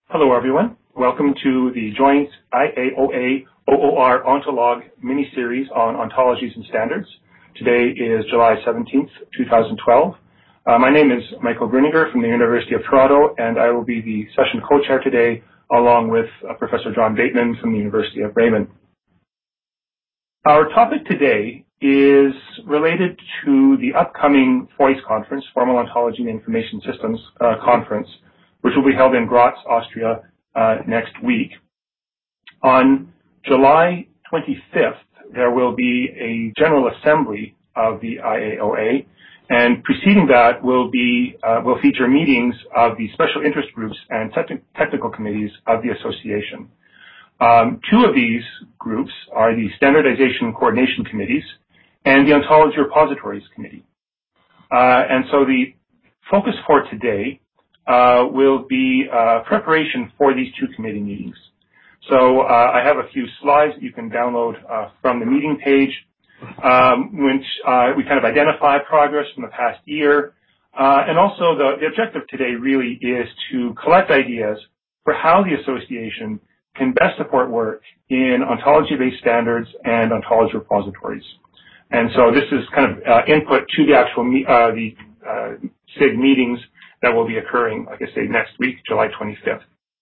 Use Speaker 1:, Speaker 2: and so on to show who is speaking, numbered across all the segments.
Speaker 1: Hello, everyone. Welcome to the joint IAOA OOR Ontolog mini-series on ontologies and standards. Today is July 17th, 2012. My name is Michael Gruninger from the University of Toronto, and I will be the session co-chair today, along with Professor John Bateman from the University of Bremen. Our topic today is related to the upcoming FOIS conference, Formal Ontology and Information Systems Conference, which will be held in Graz, Austria, next week. On July 25th, there will be a General Assembly of the IAOA, and preceding that will feature meetings of the special interest groups and technical committees of the association. Two of these groups are the Standardization Coordination Committees and the Ontology Repositories Committee. And so the focus for today will be preparation for these two committee meetings. So I have a few slides that you can download from the meeting page, which we kind of identify progress from the past year. And also the objective today really is to collect ideas for how the association can best support work in ontology-based standards and ontology repositories. And so this is kind of input to the actual SIG meetings that will be occurring, like I say, next week, July 25th.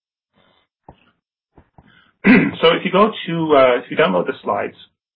Speaker 1: So if you download the slides,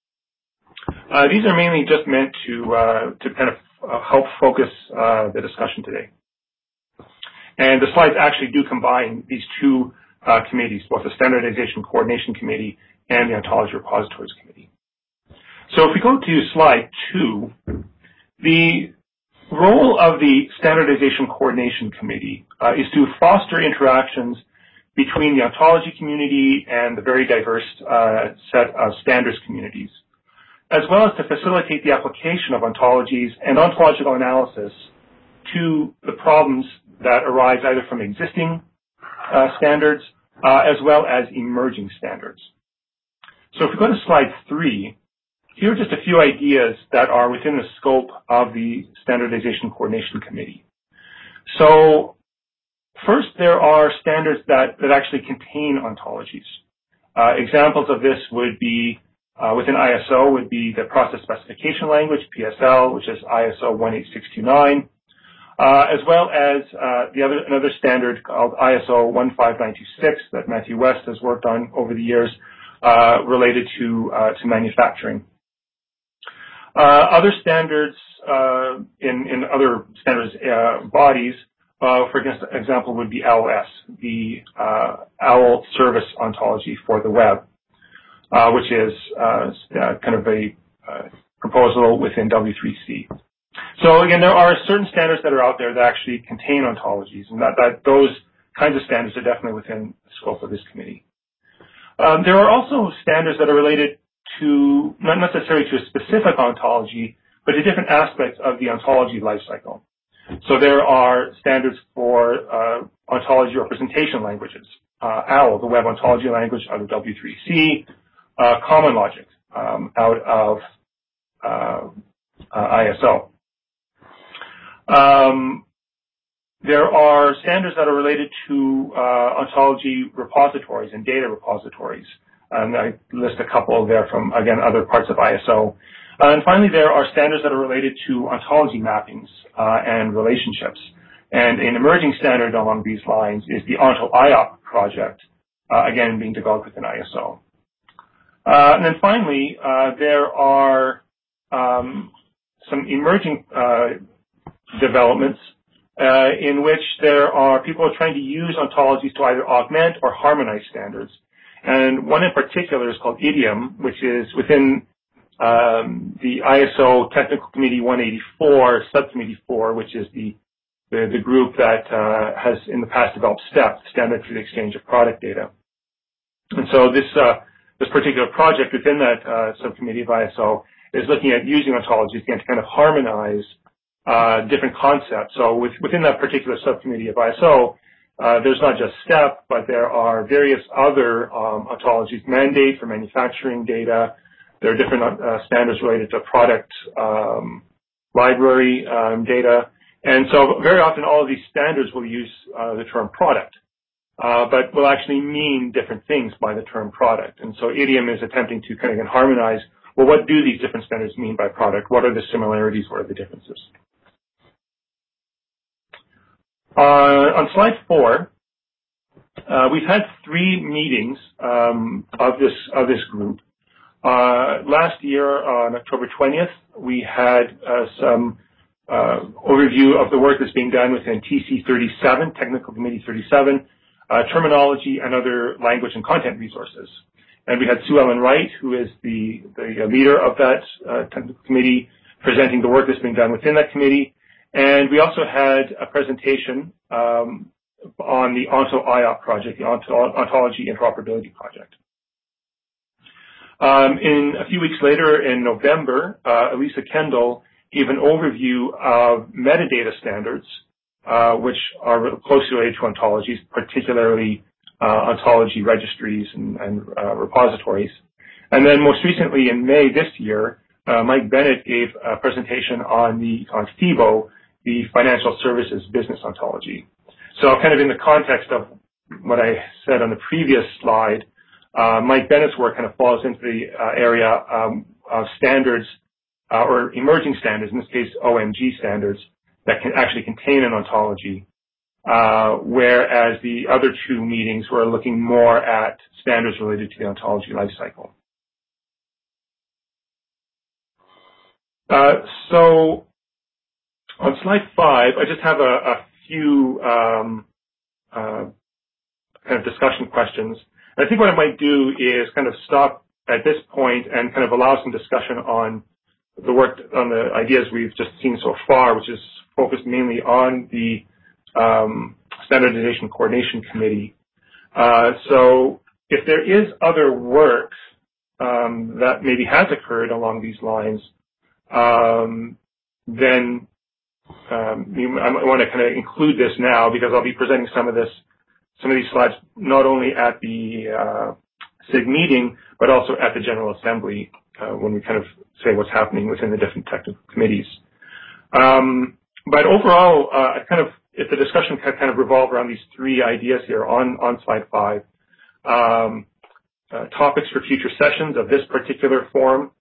Speaker 1: these are mainly just meant to kind of help focus the discussion today. And the slides actually do combine these two committees, both the Standardization Coordination Committee and the Ontology Repositories Committee. So if we go to slide 2, the role of the Standardization Coordination Committee is to foster interactions between the ontology community and the very diverse set of standards communities, as well as to facilitate the application of ontologies and ontological analysis to the problems that arise either from existing standards as well as emerging standards. So if we go to slide 3, here are just a few ideas that are within the scope of the Standardization Coordination Committee. So first, there are standards that actually contain ontologies. Examples of this would be, within ISO, would be the Process Specification Language, PSL, which is ISO 18629, as well as another standard called ISO 15926 that Matthew West has worked on over the years, related to manufacturing. Other standards in other standards bodies, for example, would be LOS, the OWL Service Ontology for the Web, which is kind of a proposal within W3C. So again, there are certain standards that are out there that actually contain ontologies, and that those kinds of standards are definitely within the scope of this committee. There are also standards that are related to, not necessarily to a specific ontology, but to different aspects of the ontology lifecycle. So there are standards for ontology representation languages, OWL, the Web Ontology Language out of W3C, Common Logic out of ISO. There are standards that are related to ontology repositories and data repositories. And I list a couple there from, again, other parts of ISO. And finally, there are standards that are related to ontology mappings and relationships. And an emerging standard along these lines is the ONTO-IOP project, again, being developed within ISO. And then finally, there are some emerging developments in which there are people trying to use ontologies to either augment or harmonize standards. And one in particular is called IDIOM, which is within the ISO Technical Committee 184, Subcommittee 4, which is the group that has in the past developed STEP, Standard for the Exchange of Product Data. And so this particular project within that subcommittee of ISO is looking at using ontologies again to kind of harmonize different concepts. So within that particular subcommittee of ISO, there's not just STEP, but there are various other ontologies, mandate for manufacturing data. There are different standards related to product library data. And so very often all of these standards will use the term product. but will actually mean different things by the term product. And so IDIOM is attempting to kind of harmonize, well, what do these different standards mean by product? What are the similarities? What are the differences? On slide 4, we've had 3 meetings of this group. Last year, on October 20th, we had some overview of the work that's being done within TC 37, Technical Committee 37, terminology and other language and content resources. And we had Sue Ellen Wright, who is the leader of that technical committee, presenting the work that's being done within that committee. And we also had a presentation on the ONTO-IOP project, the Ontology Interoperability Project. In a few weeks later, in November, Elisa Kendall gave an overview of metadata standards, which are closely related to ontologies, particularly ontology registries and repositories. And then most recently in May this year, Mike Bennett gave a presentation on FIBO, the Financial Services Business Ontology. So kind of in the context of what I said on the previous slide, Mike Bennett's work kind of falls into the area of standards or emerging standards, in this case OMG standards, that can actually contain an ontology, whereas the other 2 meetings were looking more at standards related to the ontology lifecycle. So on slide 5, I just have a few kind of discussion questions. And I think what I might do is kind of stop at this point and kind of allow some discussion on the work, on the ideas we've just seen so far, which is focused mainly on the Standardization Coordination Committee. So if there is other work that maybe has occurred along these lines, then I want to kind of include this now, because I'll be presenting some of these slides not only at the SIG meeting, but also at the General Assembly when we kind of say what's happening within the different technical committees. But overall, if the discussion can kind of revolve around these 3 ideas here on slide 5, topics for future sessions of this particular forum,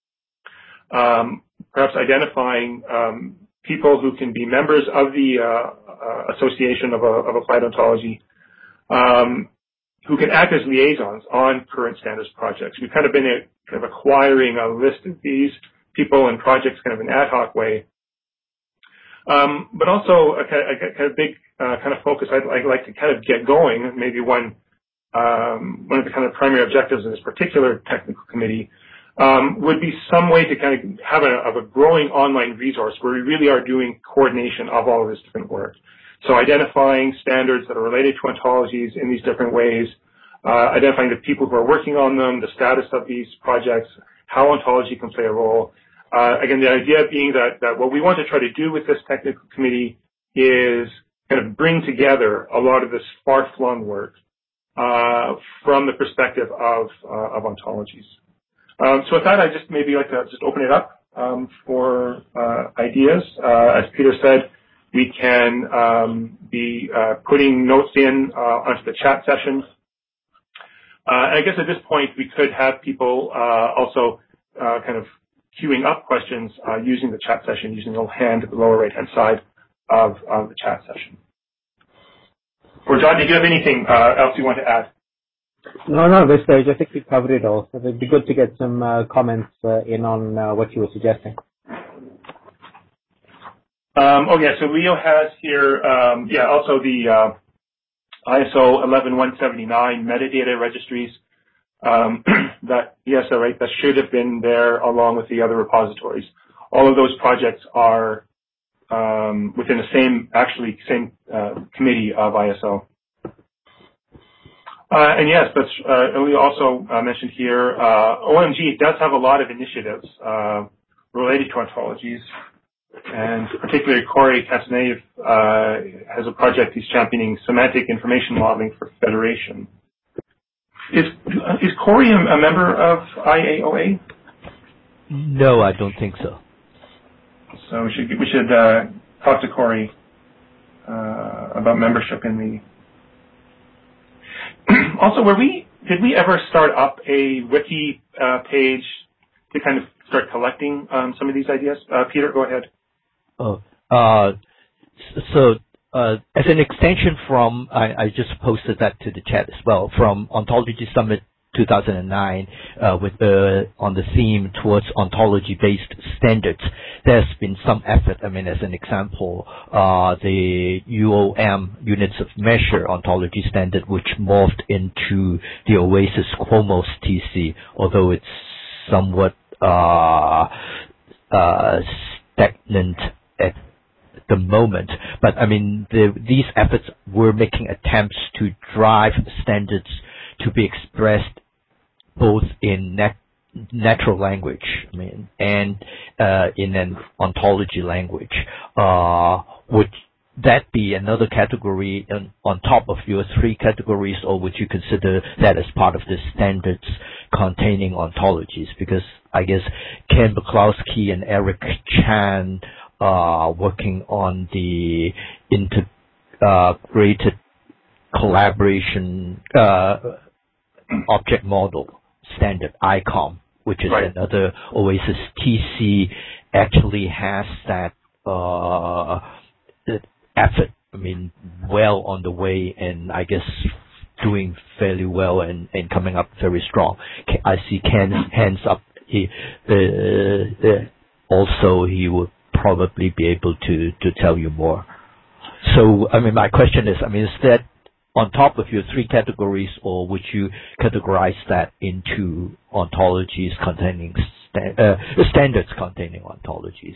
Speaker 1: perhaps identifying people who can be members of the Association of Applied Ontology, who can act as liaisons on current standards projects. We've kind of been kind of acquiring a list of these people and projects kind of in an ad hoc way. But also a kind of big kind of focus I'd like to kind of get going, maybe one of the kind of primary objectives of this particular technical committee would be some way to kind of have a growing online resource where we really are doing coordination of all of this different work. So identifying standards that are related to ontologies in these different ways, identifying the people who are working on them, the status of these projects, how ontology can play a role. Again, the idea being that what we want to try to do with this technical committee is kind of bring together a lot of this far-flung work from the perspective of ontologies. So with that, I just maybe like to just open it up for ideas. As Peter said, we can be putting notes in onto the chat session. And I guess at this point, we could have people also kind of queuing up questions using the chat session, using the little hand at the lower right-hand side of the chat session. Or John, did you have anything else you want to add?
Speaker 2: No, this stage, I think we covered it all. So it'd be good to get some comments in on what you were suggesting.
Speaker 1: So Leo has here, also the ISO 11179 metadata registries. That should have been there along with the other repositories. All of those projects are within the same committee of ISO. And yes, we also mentioned here, OMG does have a lot of initiatives related to ontologies, and particularly Corey Castanev has a project he's championing, semantic information modeling for federation. Is Corey a member of IAOA?
Speaker 3: No, I don't think so.
Speaker 1: So we should talk to Corey about membership in Also, did we ever start up a wiki page to kind of start collecting some of these ideas? Peter, go ahead.
Speaker 3: As an extension from, I just posted that to the chat as well, from Ontology Summit 2009, on the theme towards ontology-based standards. There's been some effort. I mean, as an example, the UOM, Units of Measure ontology standard, which morphed into the OASIS QUOMOS TC, although it's somewhat stagnant at the moment. But I mean, these efforts were making attempts to drive standards to be expressed both in natural language, I mean, and in an ontology language. Would that be another category on top of your three categories, or would you consider that as part of the standards containing ontologies? Because I guess Ken Buklowski and Eric Chan working on the integrated collaboration object model standard, ICOM, which is another OASIS TC, actually has that effort, I mean, well on the way, and I guess doing fairly well and coming up very strong. I see Ken's hands up. Also, he would probably be able to tell you more. So, I mean, my question is, I mean, is that on top of your three categories, or would you categorize that into ontologies containing standards containing ontologies?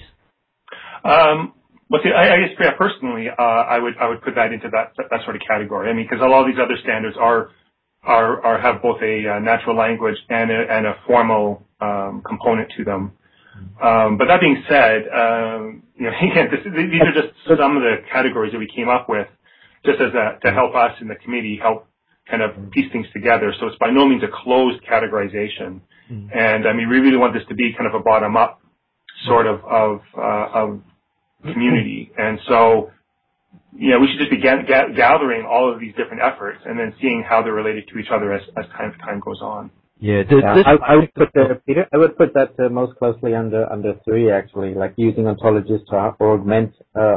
Speaker 1: Well, see, I guess personally, I would put that into that sort of category. I mean, because a lot of these other standards have both a natural language and a formal component to them. But that being said, again, these are just some of the categories that we came up with, just as to help us in the committee help kind of piece things together. So it's by no means a closed categorization. And I mean, we really want this to be kind of a bottom-up sort of community. And so, we should just be gathering all of these different efforts and then seeing how they're related to each other as time goes on.
Speaker 2: Yeah, I would put Peter. I would put that most closely under three, actually, like using ontologies to augment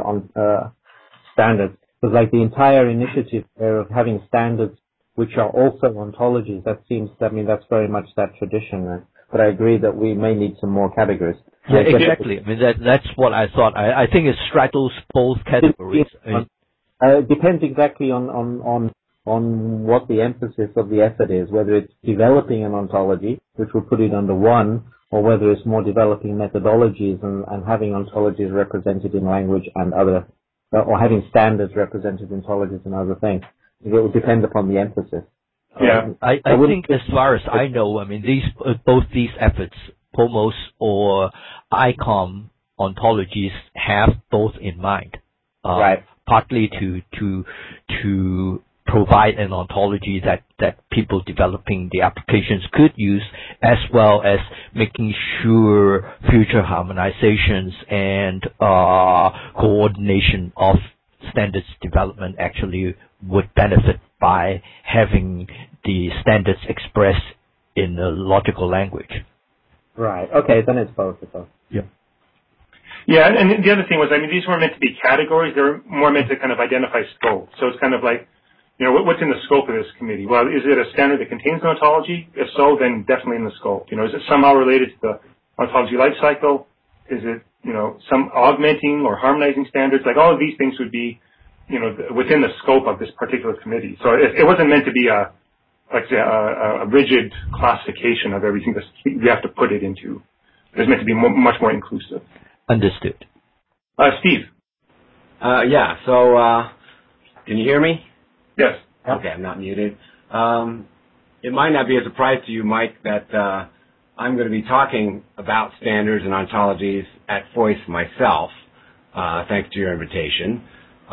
Speaker 2: standards. Because like the entire initiative of having standards which are also ontologies, that's very much that tradition. But I agree that we may need some more categories.
Speaker 3: Yeah, exactly. I mean, that's what I thought. I think it straddles both categories.
Speaker 2: It depends exactly on what the emphasis of the effort is, whether it's developing an ontology, which will put it under one, or whether it's more developing methodologies and having ontologies represented in language and other, or having standards represented in ontologies and other things. It will depend upon the emphasis.
Speaker 1: Yeah,
Speaker 3: I think as far as I know, I mean, both these efforts, POMOS or ICOM ontologies, have both in mind.
Speaker 2: Right.
Speaker 3: Partly to provide an ontology that people developing the applications could use, as well as making sure future harmonizations and coordination of standards development actually would benefit by having the standards expressed in a logical language.
Speaker 2: Right. Okay, then it's both.
Speaker 3: Yeah.
Speaker 1: Yeah, and the other thing was, I mean, these weren't meant to be categories. They were more meant to kind of identify scope. So it's kind of like, what's in the scope of this committee? Well, is it a standard that contains an ontology? If so, then definitely in the scope. Is it somehow related to the ontology life cycle? Is it, some augmenting or harmonizing standards? Like all of these things would be, within the scope of this particular committee. So it wasn't meant to be a rigid classification of everything that you have to put it into. It was meant to be much more inclusive.
Speaker 3: Understood.
Speaker 1: Steve.
Speaker 4: Yeah. So, can you hear me?
Speaker 1: Yes.
Speaker 4: Okay, I'm not muted. It might not be a surprise to you, Mike, that I'm going to be talking about standards and ontologies at FOIS myself, thanks to your invitation.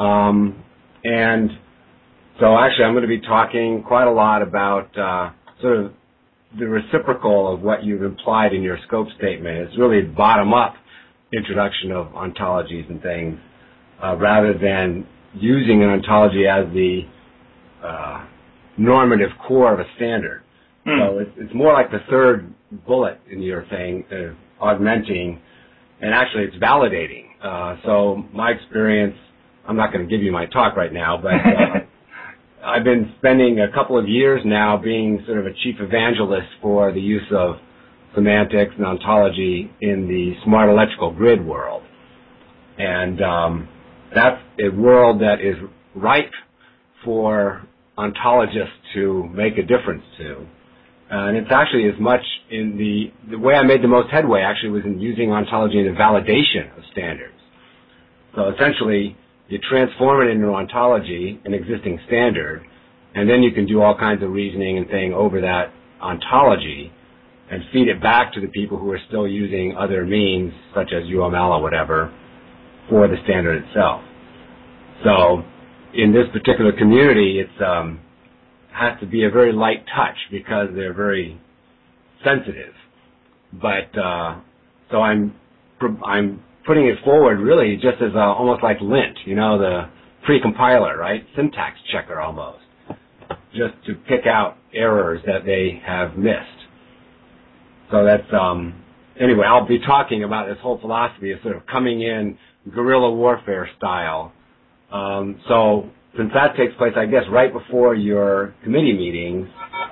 Speaker 4: And so actually I'm going to be talking quite a lot about sort of the reciprocal of what you've implied in your scope statement. It's really bottom-up introduction of ontologies and things, rather than using an ontology as the normative core of a standard. So it's more like the third bullet in your thing, augmenting, and actually it's validating. So my experience, I'm not going to give you my talk right now, but I've been spending a couple of years now being sort of a chief evangelist for the use of semantics and ontology in the smart electrical grid world. And that's a world that is ripe for ontologists to make a difference to. And it's actually as much in the way I made the most headway actually was in using ontology in the validation of standards. So essentially, you transform it into ontology, an existing standard, and then you can do all kinds of reasoning and thing over that ontology and feed it back to the people who are still using other means, such as UML or whatever, for the standard itself. So in this particular community, it's has to be a very light touch because they're very sensitive. But so I'm putting it forward really just as almost like lint, the pre-compiler, right? Syntax checker almost, just to pick out errors that they have missed. So that's anyway. I'll be talking about this whole philosophy of sort of coming in guerrilla warfare style. So since that takes place, I guess, right before your committee meetings,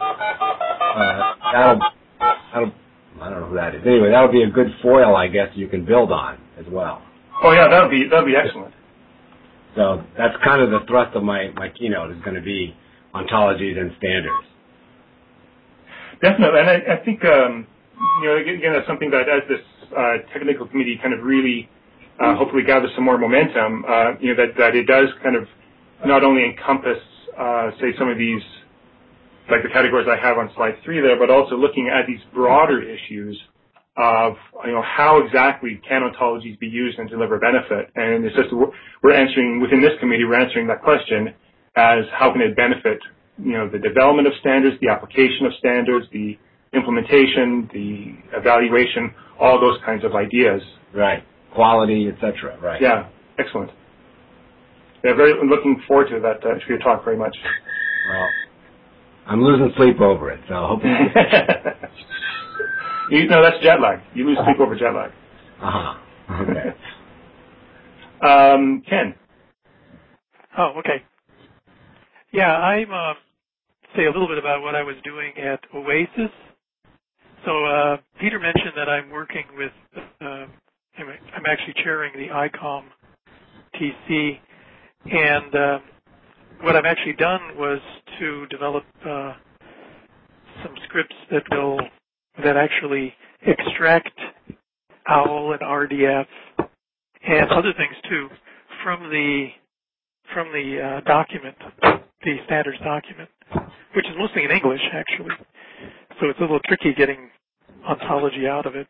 Speaker 4: I don't know who that is. Anyway, that'll be a good foil, I guess, you can build on as well.
Speaker 1: Oh yeah, that'll be excellent.
Speaker 4: So that's kind of the thrust of my keynote is going to be ontologies and standards.
Speaker 1: Definitely, and I think again that's something that as this technical committee kind of really hopefully gathers some more momentum, that it does kind of not only encompass, say, some of these, like the categories I have on slide 3 there, but also looking at these broader issues of, how exactly can ontologies be used and deliver benefit. And it's just, we're answering, within this committee, we're answering that question as how can it benefit, the development of standards, the application of standards, the implementation, the evaluation, all those kinds of ideas.
Speaker 4: Right. Quality, etc. Right.
Speaker 1: Yeah. Excellent. Yeah, I'm looking forward to that, to your talk very much.
Speaker 4: Well, I'm losing sleep over it, so hopefully.
Speaker 1: That's jet lag. You lose sleep over jet lag.
Speaker 4: Okay.
Speaker 1: Ken.
Speaker 5: Oh, okay. Yeah, I'm say a little bit about what I was doing at Oasis. So Peter mentioned that I'm working with, I'm actually chairing the ICOM TC, and what I've actually done was to develop some scripts that actually extract OWL and RDF and other things too from the document, the standards document, which is mostly in English actually. So it's a little tricky getting ontology out of it.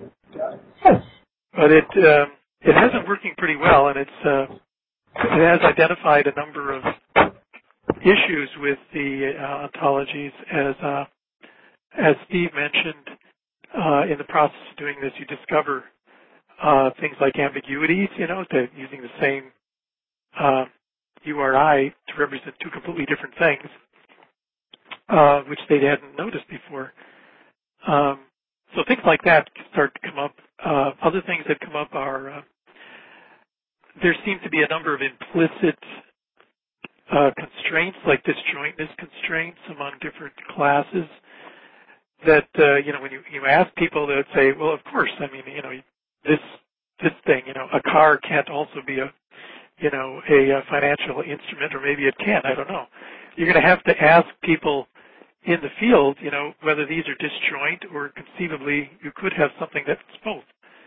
Speaker 5: But it has been working pretty well, and it has identified a number of issues with the ontologies. As Steve mentioned, in the process of doing this, you discover things like ambiguities, using the same URI to represent two completely different things, which they hadn't noticed before. So things like that start to come up. Other things that come up are there seems to be a number of implicit constraints, like disjointness constraints among different classes that, when you ask people, they would say, well, of course, this thing, a car can't also be a financial instrument, or maybe it can, I don't know. You're going to have to ask people in the field, whether these are disjoint or conceivably you could have something that's both.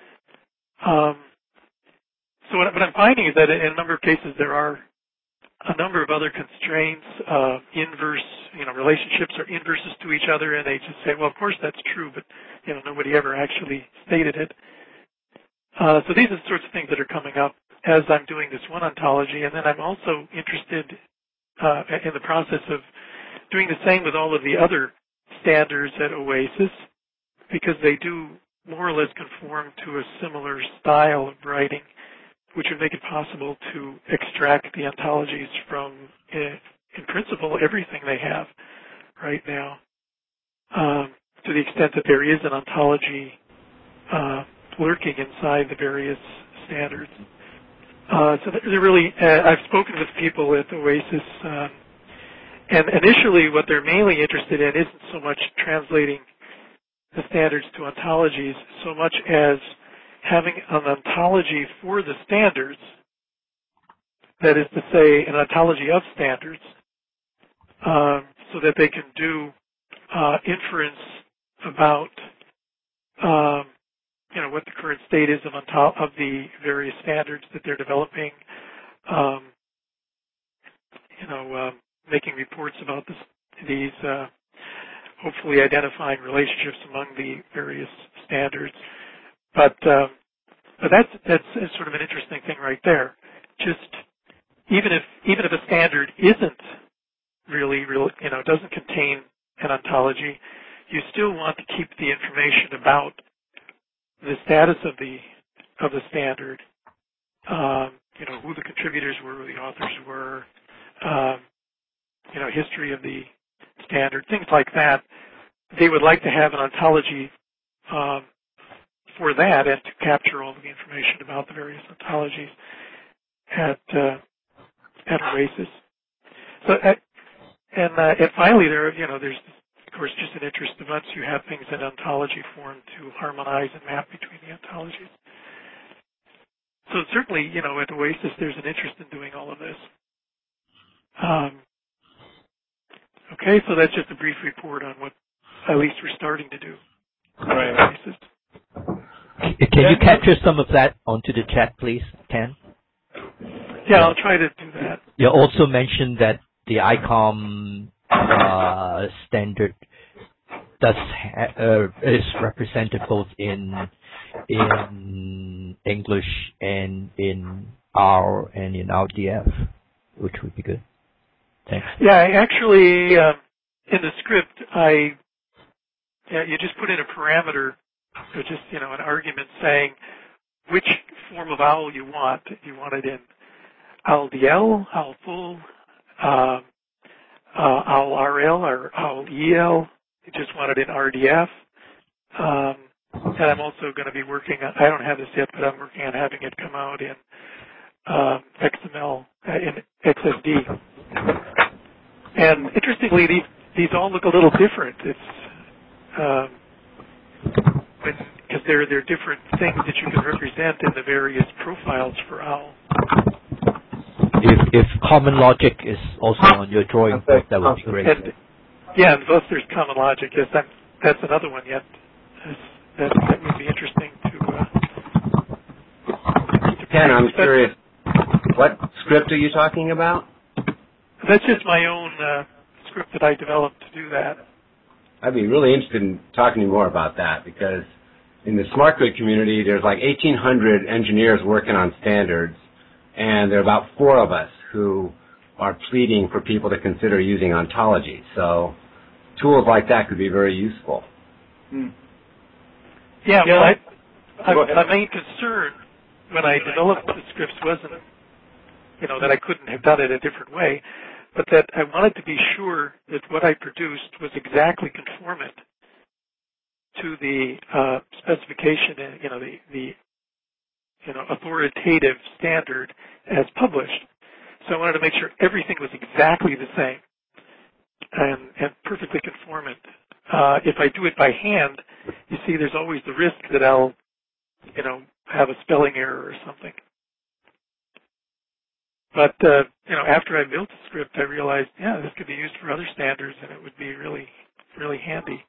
Speaker 5: So what I'm finding is that in a number of cases there are a number of other constraints, inverse, relationships are inverses to each other, and they just say, well, of course that's true, but, nobody ever actually stated it. So these are the sorts of things that are coming up as I'm doing this one ontology, and then I'm also interested in the process of doing the same with all of the other standards at Oasis, because they do more or less conform to a similar style of writing, which would make it possible to extract the ontologies from in principle, everything they have right now, to the extent that there is an ontology lurking inside the various standards. So they're really, I've spoken with people at OASIS, and initially what they're mainly interested in isn't so much translating the standards to ontologies, so much as having an ontology for the standards, that is to say, an ontology of standards, so that they can do inference about what the current state is of the various standards that they're developing, making reports about these, hopefully identifying relationships among the various standards. But that's sort of an interesting thing right there. Just even if a standard isn't really doesn't contain an ontology, you still want to keep the information about the status of the standard, who the contributors were, who the authors were, history of the standard, things like that. They would like to have an ontology for that and to capture all of the information about the various ontologies at OASIS. So, and finally, there's of course just an interest in once you have things in ontology form to harmonize and map between the ontologies. So certainly, at OASIS, there's an interest in doing all of this. Okay, so that's just a brief report on what at least we're starting to do.
Speaker 1: Right.
Speaker 3: Can you capture some of that onto the chat, please, Ken?
Speaker 5: Yeah, I'll try to do that.
Speaker 3: You also mentioned that the ICOM standard is represented both in English and in R and in RDF, which would be good. Thanks.
Speaker 5: Yeah, actually, in the script, you just put in a parameter, or just an argument saying which form of OWL you want. You want it in OWL-DL, OWL full, OWL-RL, or OWL-EL. You just want it in RDF. And I'm also going to be working on, I don't have this yet, but I'm working on having it come out in XML, in XSD. And interestingly, these all look a little different. It's because they're different things that you can represent in the various profiles for OWL.
Speaker 3: If common logic is also on your drawing book, that would be great.
Speaker 5: And plus there's common logic. Yes, that's another one yet. That would be interesting to
Speaker 4: Ken, I'm curious, what script are you talking about?
Speaker 5: That's just my own script that I developed to do that.
Speaker 4: I'd be really interested in talking to you more about that, because in the smart grid community, there's like 1,800 engineers working on standards, and there are about 4 of us who are pleading for people to consider using ontology. So tools like that could be very useful.
Speaker 5: Yeah, well, my main concern when I developed the scripts wasn't, that I couldn't have done it a different way, but that I wanted to be sure that what I produced was exactly conformant to the specification, the authoritative standard as published. So I wanted to make sure everything was exactly the same and perfectly conformant. If I do it by hand, you see, there's always the risk that I'll, have a spelling error or something. But, after I built the script, I realized, this could be used for other standards, and it would be really, really handy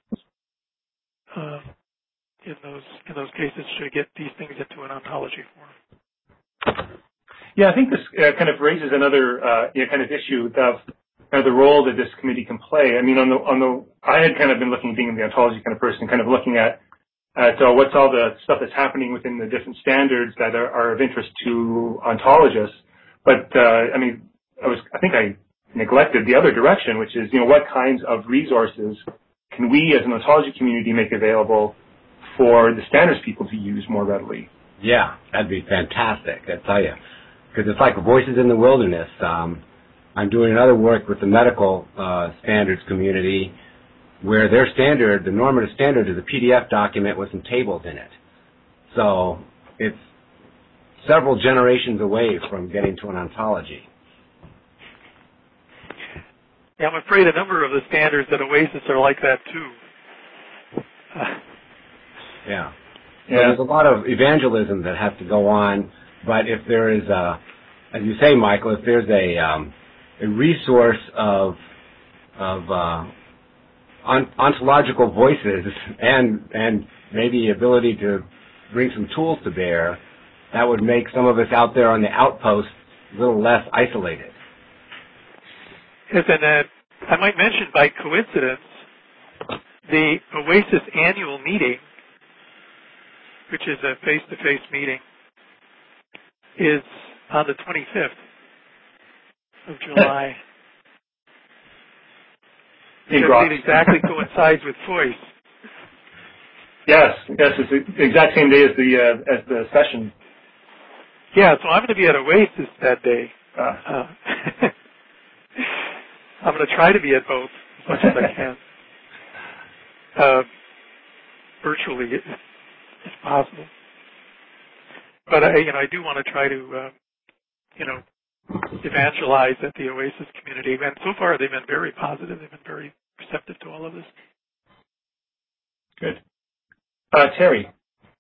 Speaker 5: in those cases to get these things into an ontology form.
Speaker 1: Yeah, I think this kind of raises another kind of issue of the role that this committee can play. I mean, I had kind of been looking, being the ontology kind of person, kind of looking at what's all the stuff that's happening within the different standards that are of interest to ontologists. But I think I neglected the other direction, which is, what kinds of resources can we as an ontology community make available for the standards people to use more readily?
Speaker 4: Yeah, that'd be fantastic, I tell you. Because it's like voices in the wilderness. I'm I'm doing another work with the medical standards community where their standard, the normative standard, is a PDF document with some tables in it. So it's several generations away from getting to an ontology.
Speaker 5: Yeah, I'm afraid a number of the standards at OASIS are like that too.
Speaker 4: Yeah. So there's a lot of evangelism that has to go on, but if there is as you say, Michael, if there's a resource of ontological voices and maybe ability to bring some tools to bear, that would make some of us out there on the outpost a little less isolated.
Speaker 5: Yes, and I might mention by coincidence, the OASIS annual meeting, which is a face-to-face meeting, is on the 25th of July. It exactly coincides with FOIS.
Speaker 1: Yes, it's the exact same day as the session.
Speaker 5: Yeah, so I'm going to be at OASIS that day. I'm going to try to be at both as much as I can, virtually if possible. But I do want to try to, evangelize at the OASIS community, and so far they've been very positive. They've been very receptive to all of this.
Speaker 1: Good. Terry.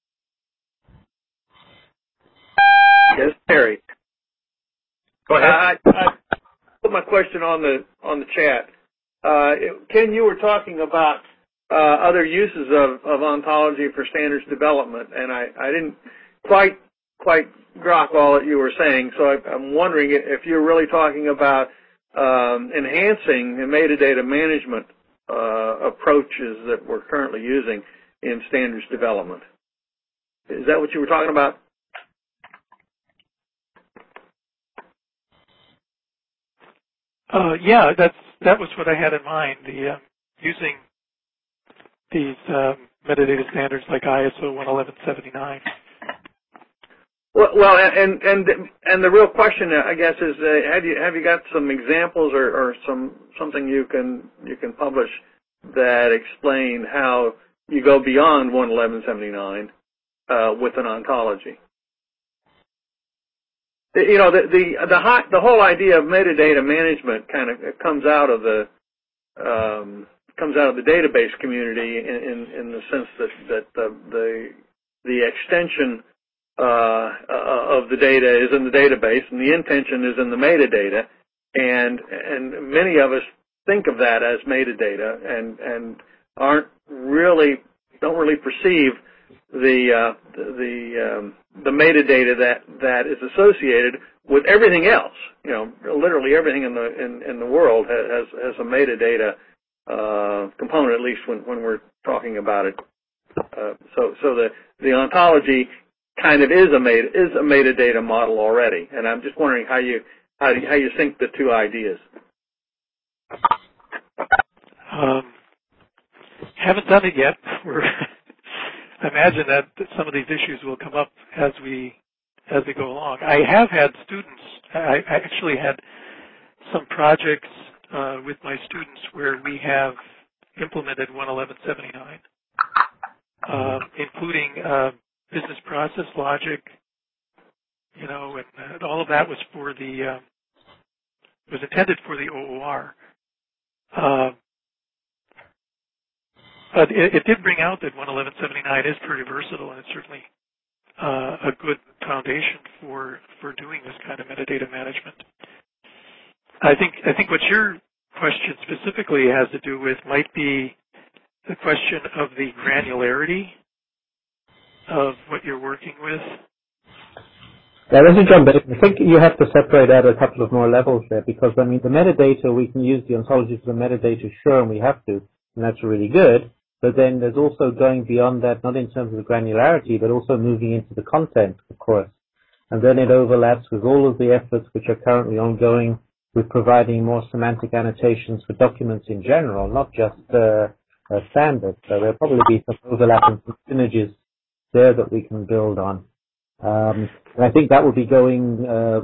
Speaker 6: Yes, Terry.
Speaker 1: Go ahead.
Speaker 6: I put my question on the chat. Ken, you were talking about other uses of ontology for standards development, and I didn't quite grok all that you were saying. So I'm wondering if you're really talking about enhancing the metadata management approaches that we're currently using in standards development. Is that what you were talking about?
Speaker 5: Yeah, that was what I had in mind. The using these metadata standards like ISO 11179.
Speaker 6: Well, and the real question, I guess, is have you got some examples or something you can publish that explain how you go beyond 11179 with an ontology? The whole idea of metadata management kind of comes out of the database community in the sense that the extension of the data is in the database and the intention is in the metadata, and many of us think of that as metadata and don't really perceive the metadata that is associated with everything else. Literally everything in the world has a metadata component, at least when we're talking about it. So the ontology kind of is a metadata model already, and I'm just wondering how you sync the two ideas.
Speaker 5: Haven't done it yet. I imagine that some of these issues will come up as we go along. I have had students. I actually had some projects with my students where we have implemented 11179, including business process logic, and all of that was was intended for the OOR. But it did bring out that 11179 is pretty versatile, and it's certainly a good foundation for doing this kind of metadata management. I think what your question specifically has to do with might be the question of the granularity of what you're working with.
Speaker 2: Yeah, this is John, but I think you have to separate out a couple of more levels there, because, the metadata, we can use the ontology for the metadata, sure, and we have to, and that's really good, but then there's also going beyond that, not in terms of the granularity, but also moving into the content, of course. And then it overlaps with all of the efforts which are currently ongoing with providing more semantic annotations for documents in general, not just standards. So there'll probably be some overlap and some synergies there that we can build on. And I think that would be going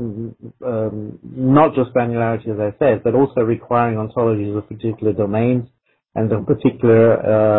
Speaker 2: not just granularity, as I said, but also requiring ontologies of particular domains and of particular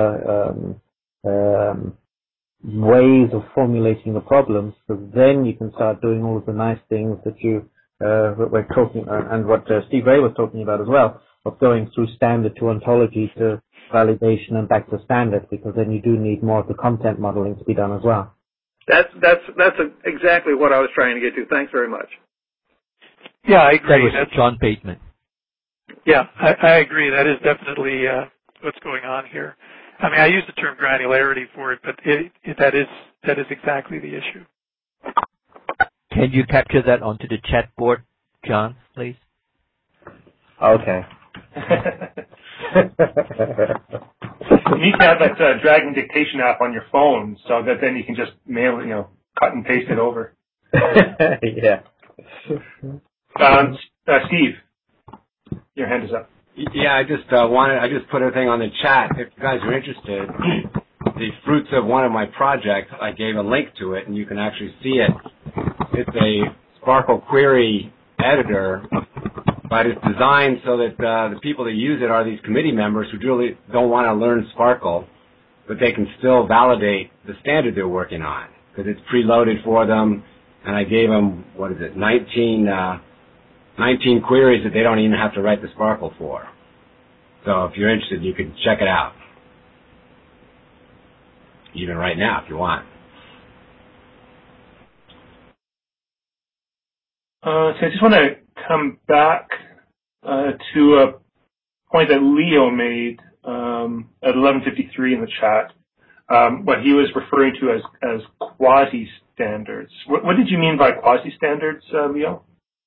Speaker 2: ways of formulating the problems. So then you can start doing all of the nice things that we're talking and what Steve Ray was talking about as well, of going through standard to ontology to validation and back to standard, because then you do need more of the content modeling to be done as well.
Speaker 6: That's exactly what I was trying to get to. Thanks very much.
Speaker 5: Yeah, I agree.
Speaker 3: That was John Bateman.
Speaker 5: Yeah, I agree. That is definitely what's going on here. I mean, I use the term granularity for it, but that is exactly the issue.
Speaker 3: Can you capture that onto the chat board, John, please?
Speaker 2: Okay.
Speaker 1: You need to have that Dragon dictation app on your phone so that then you can just mail it, cut and paste it over.
Speaker 2: Yeah.
Speaker 1: Steve, your hand is up.
Speaker 4: Yeah, I just put everything on the chat. If you guys are interested, the fruits of one of my projects, I gave a link to it, and you can actually see it. It's a Sparkle query editor, but it's designed so that the people that use it are these committee members who really don't want to learn Sparkle, but they can still validate the standard they're working on because it's preloaded for them. And I gave them, 19 queries that they don't even have to write the Sparkle for. So if you're interested, you can check it out. Even right now, if you want.
Speaker 1: So I just want to come back to a point that Leo made at 11:53 in the chat, what he was referring to as quasi-standards. What did you mean by quasi-standards, Leo?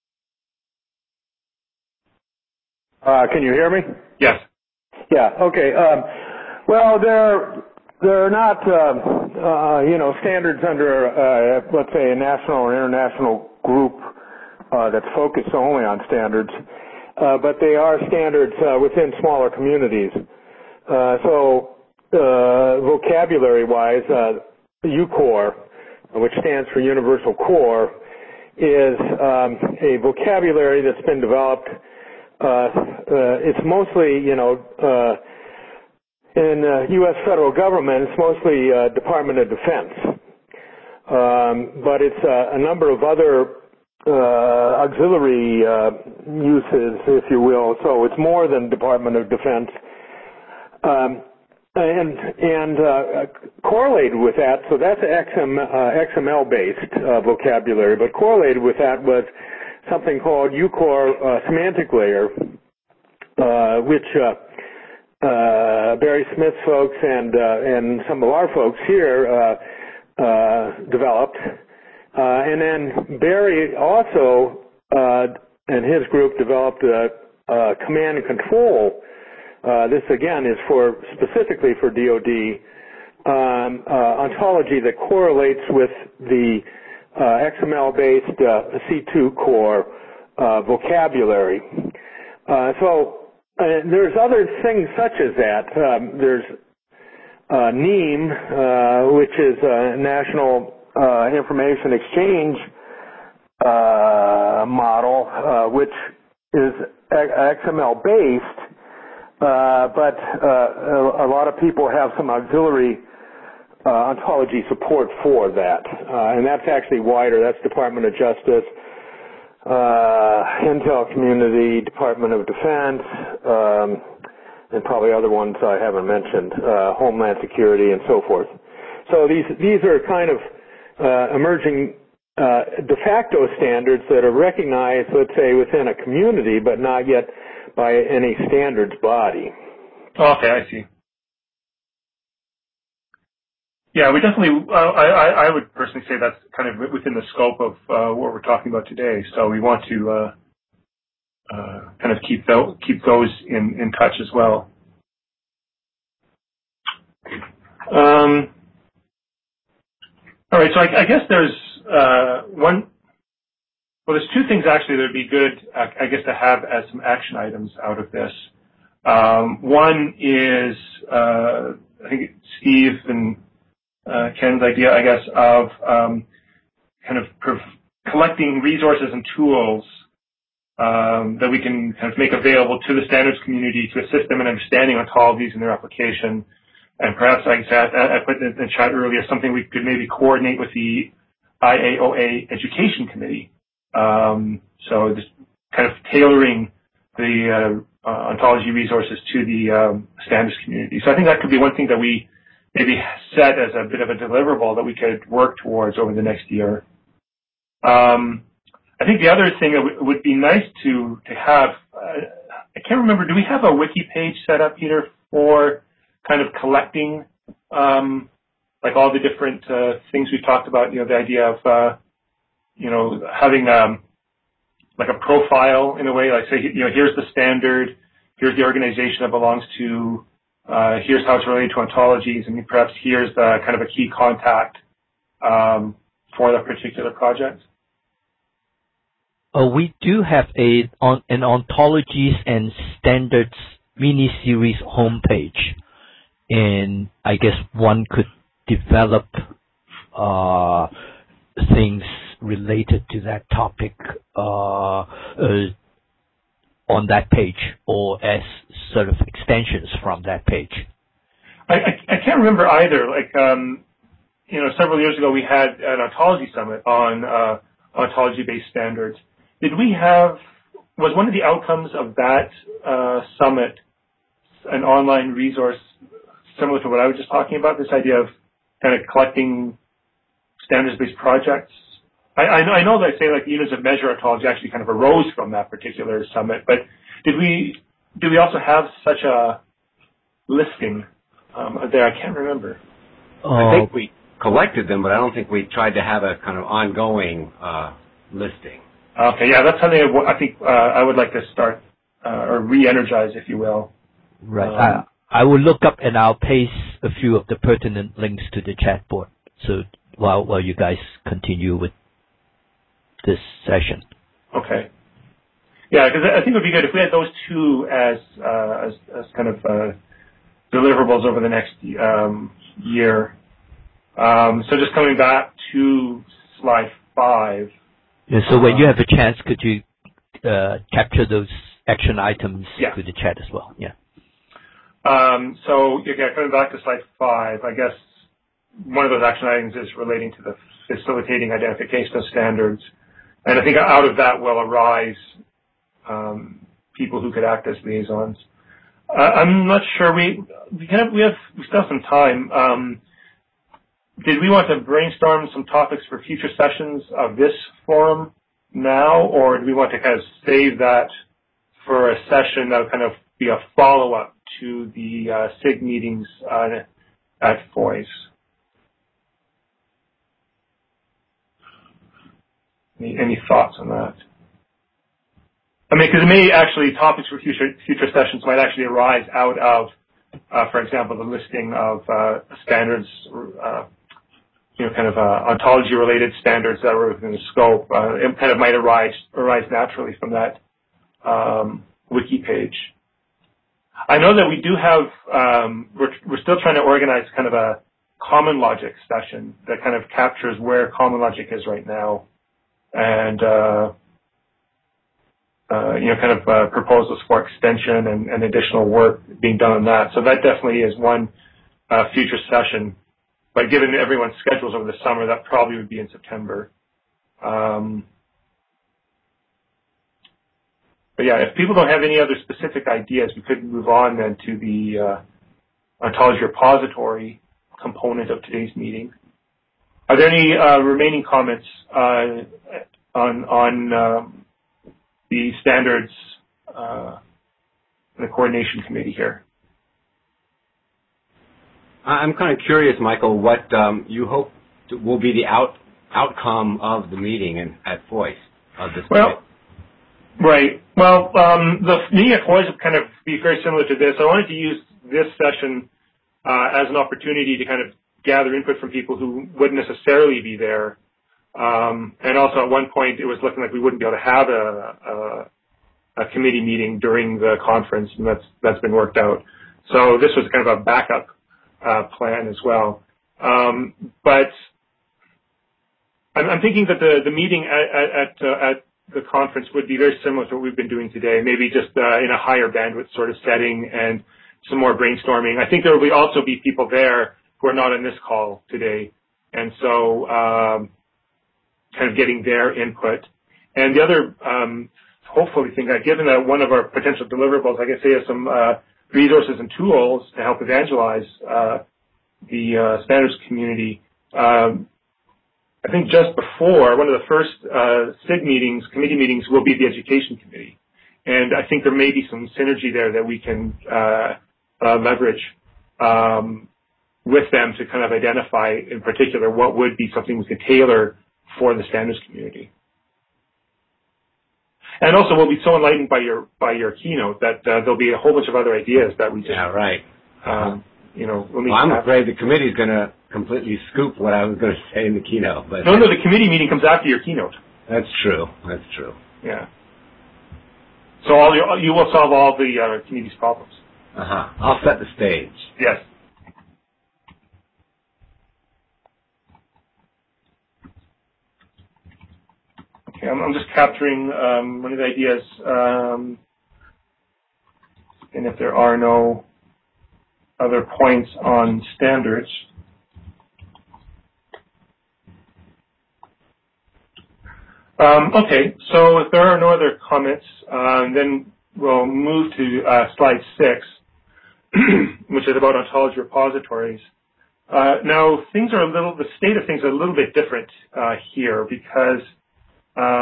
Speaker 7: Can you hear me?
Speaker 1: Yes.
Speaker 7: Yeah. Okay. Well, they're not, standards under, let's say, a national or international group that's focused only on standards, but they are standards within smaller communities. So, vocabulary-wise, UCORE, which stands for Universal Core, is a vocabulary that's been developed. It's mostly, in the U.S. federal government, it's mostly Department of Defense. But it's a number of other auxiliary uses, if you will. So it's more than Department of Defense. And correlated with that, so that's XML-based vocabulary, but correlated with that was something called UCORE semantic layer, which Barry Smith's folks and some of our folks here developed. And then Barry also and his group developed a command and control. This again is specifically for DoD ontology that correlates with the XML-based C2 core vocabulary. So there's other things such as that. There's NEAM, which is a National Information Exchange model, which is XML-based, but a lot of people have some auxiliary ontology support for that, and that's actually wider. That's Department of Justice, Intel Community, Department of Defense, and probably other ones I haven't mentioned, Homeland Security and so forth. So these are kind of emerging de facto standards that are recognized, let's say, within a community, but not yet by any standards body.
Speaker 1: Okay, I see. Yeah, we definitely, I would personally say that's kind of within the scope of what we're talking about today. So we want to kind of keep those in touch as well. All right, so I guess there's there's two things actually that would be good, I guess, to have as some action items out of this. One is, I think Steve and Ken's idea, I guess, of kind of collecting resources and tools that we can kind of make available to the standards community to assist them in understanding ontologies and their application. And perhaps, like I said, I put in the chat earlier, something we could maybe coordinate with the IAOA Education Committee. So just kind of tailoring the ontology resources to the standards community. So I think that could be one thing that we maybe set as a bit of a deliverable that we could work towards over the next year. I think the other thing that would be nice to have, I can't remember, do we have a wiki page set up, Peter, for kind of collecting like all the different things we talked about, the idea of, having like a profile in a way, like say, here's the standard, here's the organization that belongs to, here's how it's related to ontologies, and perhaps here's the kind of a key contact for that particular project.
Speaker 3: We do have an ontologies and standards mini-series homepage, and I guess one could develop things related to that topic on that page, or as sort of extensions from that page.
Speaker 1: I can't remember either. Like, several years ago we had an ontology summit on ontology-based standards. Was one of the outcomes of that summit an online resource similar to what I was just talking about, this idea of kind of collecting standards-based projects? I know that, say, like units of measure ontology actually kind of arose from that particular summit, but did we also have such a listing there? I can't remember.
Speaker 4: I think we collected them, but I don't think we tried to have a kind of ongoing listing.
Speaker 1: Okay, yeah, that's something I think I would like to start or re-energize, if you will.
Speaker 3: Right. I will look up and I'll paste a few of the pertinent links to the chat board. So while you guys continue with this session. Okay.
Speaker 1: Yeah, because I think it would be good if we had those two as kind of deliverables over the next year. So just coming back to slide 5.
Speaker 3: Yeah, so when you have a chance, could you capture those action items to the chat as well? Yeah.
Speaker 1: So coming back to slide 5, I guess one of those action items is relating to the facilitating identification of standards. And I think out of that will arise people who could act as liaisons. I'm not sure. We still have some time. Did we want to brainstorm some topics for future sessions of this forum now, or do we want to kind of save that for a session that would kind of be a follow-up to the SIG meetings at FOIS? Any thoughts on that? I mean, because it may actually, topics for future sessions might actually arise out of, for example, the listing of standards, kind of ontology-related standards that were within the scope. It kind of might arise naturally from that wiki page. I know that we do have, we're still trying to organize kind of a common logic session that kind of captures where common logic is right now, and kind of proposals for extension and additional work being done on that. So that definitely is one future session. But given everyone's schedules over the summer, that probably would be in September. But yeah, if people don't have any other specific ideas, we could move on then to the ontology repository component of today's meeting. Are there any remaining comments on the standards and the coordination committee here?
Speaker 4: I'm kind of curious, Michael, what you hope will be the outcome of the meeting at FOIS of this meeting.
Speaker 1: Right. Well, the meeting at FOIS would kind of be very similar to this. I wanted to use this session as an opportunity to kind of gather input from people who wouldn't necessarily be there. And also at one point it was looking like we wouldn't be able to have a committee meeting during the conference, and that's been worked out. So this was kind of a backup plan as well. But I'm thinking that the meeting at the conference would be very similar to what we've been doing today, maybe just in a higher bandwidth sort of setting and some more brainstorming. I think there will also be people there who are not on this call today, and so kind of getting their input. And the other hopefully thing, given that one of our potential deliverables, like I say, is some resources and tools to help evangelize the standards community. I think just before, one of the first SIG meetings, committee meetings, will be the education committee. And I think there may be some synergy there that we can leverage with them to kind of identify in particular what would be something we could tailor for the standards community. And also we'll be so enlightened by your keynote that there'll be a whole bunch of other ideas that we just...
Speaker 4: Yeah, right.
Speaker 1: I'm
Speaker 4: afraid the committee's going to completely scoop what I was going to say in the keynote. But
Speaker 1: no, the committee meeting comes after your keynote.
Speaker 4: That's true.
Speaker 1: Yeah. So you will solve all the community's problems.
Speaker 4: I'll set the stage.
Speaker 1: Yes. Okay, I'm just capturing one of the ideas, and if there are no other points on standards. Okay, so if there are no other comments, then we'll move to slide 6, which is about ontology repositories. Now, the state of things are a little bit different here because I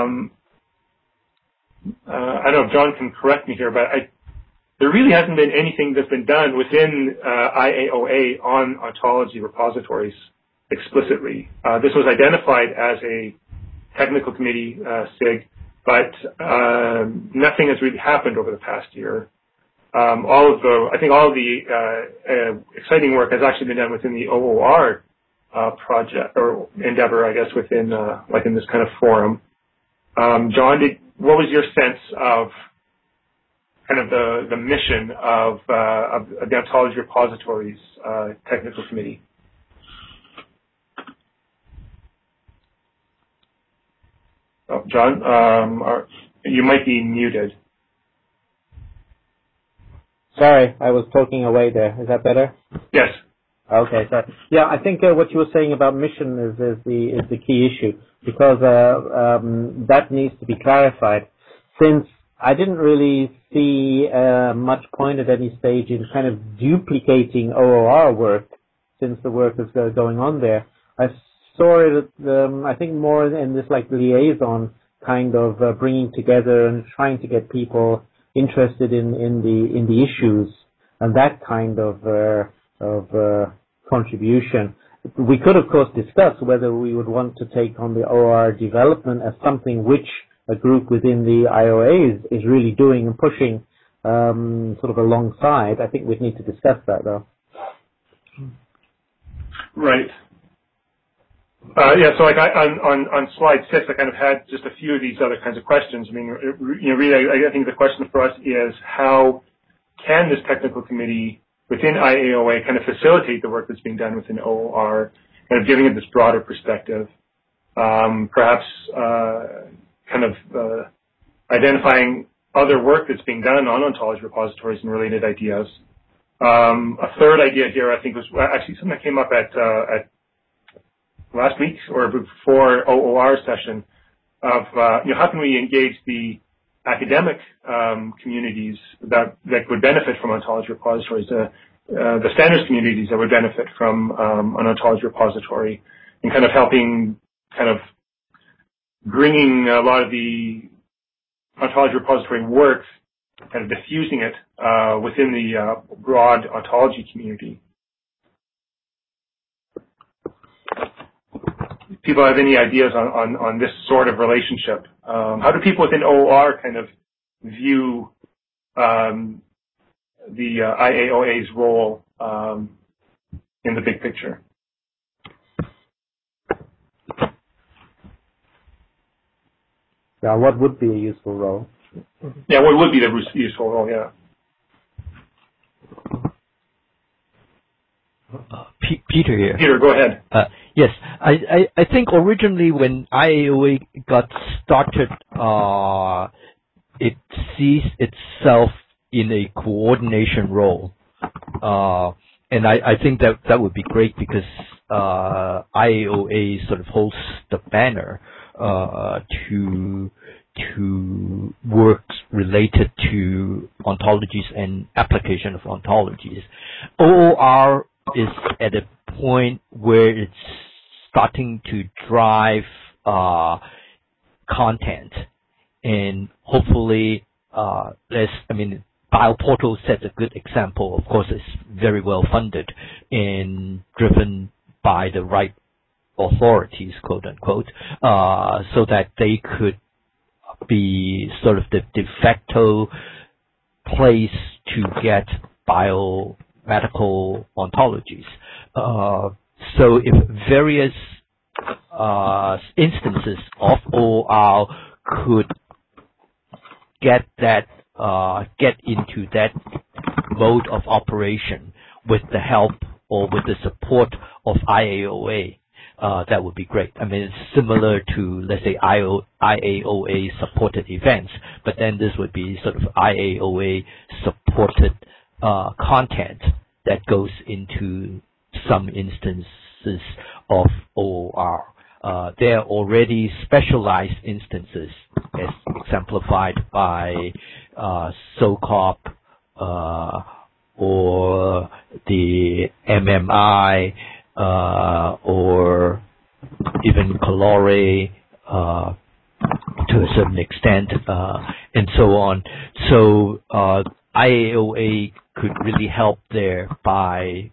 Speaker 1: don't know if John can correct me here, but there really hasn't been anything that's been done within IAOA on ontology repositories explicitly. This was identified as a technical committee SIG, but nothing has really happened over the past year. All of the exciting work has actually been done within the OOR project or endeavor, I guess, within in this kind of forum. John, what was your sense of kind of the mission of the ontology repositories technical committee? Oh, John, you might be muted.
Speaker 2: Sorry, I was talking away there. Is that better?
Speaker 1: Yes.
Speaker 2: Okay, so yeah, I think what you were saying about mission is the key issue, because that needs to be clarified. Since I didn't really see much point at any stage in kind of duplicating OOR work, since the work is going on there. I saw it, I think, more in this like liaison kind of bringing together and trying to get people interested in the issues and that kind of contribution. We could, of course, discuss whether we would want to take on the OOR development as something which a group within the IOA is really doing and pushing sort of alongside. I think we'd need to discuss that, though.
Speaker 1: Right. So like on slide 6, I kind of had just a few of these other kinds of questions. I mean, really, I think the question for us is how can this technical committee within IAOA kind of facilitate the work that's being done within OOR, kind of giving it this broader perspective, perhaps kind of identifying other work that's being done on ontology repositories and related ideas. A third idea here, I think, was actually something that came up at last week or before OOR session of how can we engage the academic communities that would benefit from ontology repositories, the standards communities that would benefit from an ontology repository, and kind of helping kind of bringing a lot of the ontology repository work, kind of diffusing it within the broad ontology community. People have any ideas on this sort of relationship? How do people within OOR kind of view the IAOA's role in the big picture?
Speaker 2: Yeah, what would be a useful role?
Speaker 1: Yeah, what would be the useful role, yeah.
Speaker 3: Peter here.
Speaker 1: Peter, go ahead.
Speaker 3: Yes, I think originally when IAOA got started, it sees itself in a coordination role. And I think that would be great because IAOA sort of holds the banner to works related to ontologies and application of ontologies. OOR is at a point where it's starting to drive content, and hopefully BioPortal sets a good example. Of course, it's very well funded and driven by the right authorities, quote unquote, so that they could be sort of the de facto place to get biomedical ontologies. So if various instances of OOR could get into that mode of operation with the help or with the support of IAOA, that would be great. I mean, it's similar to, let's say, IAOA supported events, but then this would be sort of IAOA supported content that goes into some instances of OOR. There are already specialized instances, as exemplified by SOCOP or the MMI or even Colore to a certain extent, and so on. So IAOA could really help there by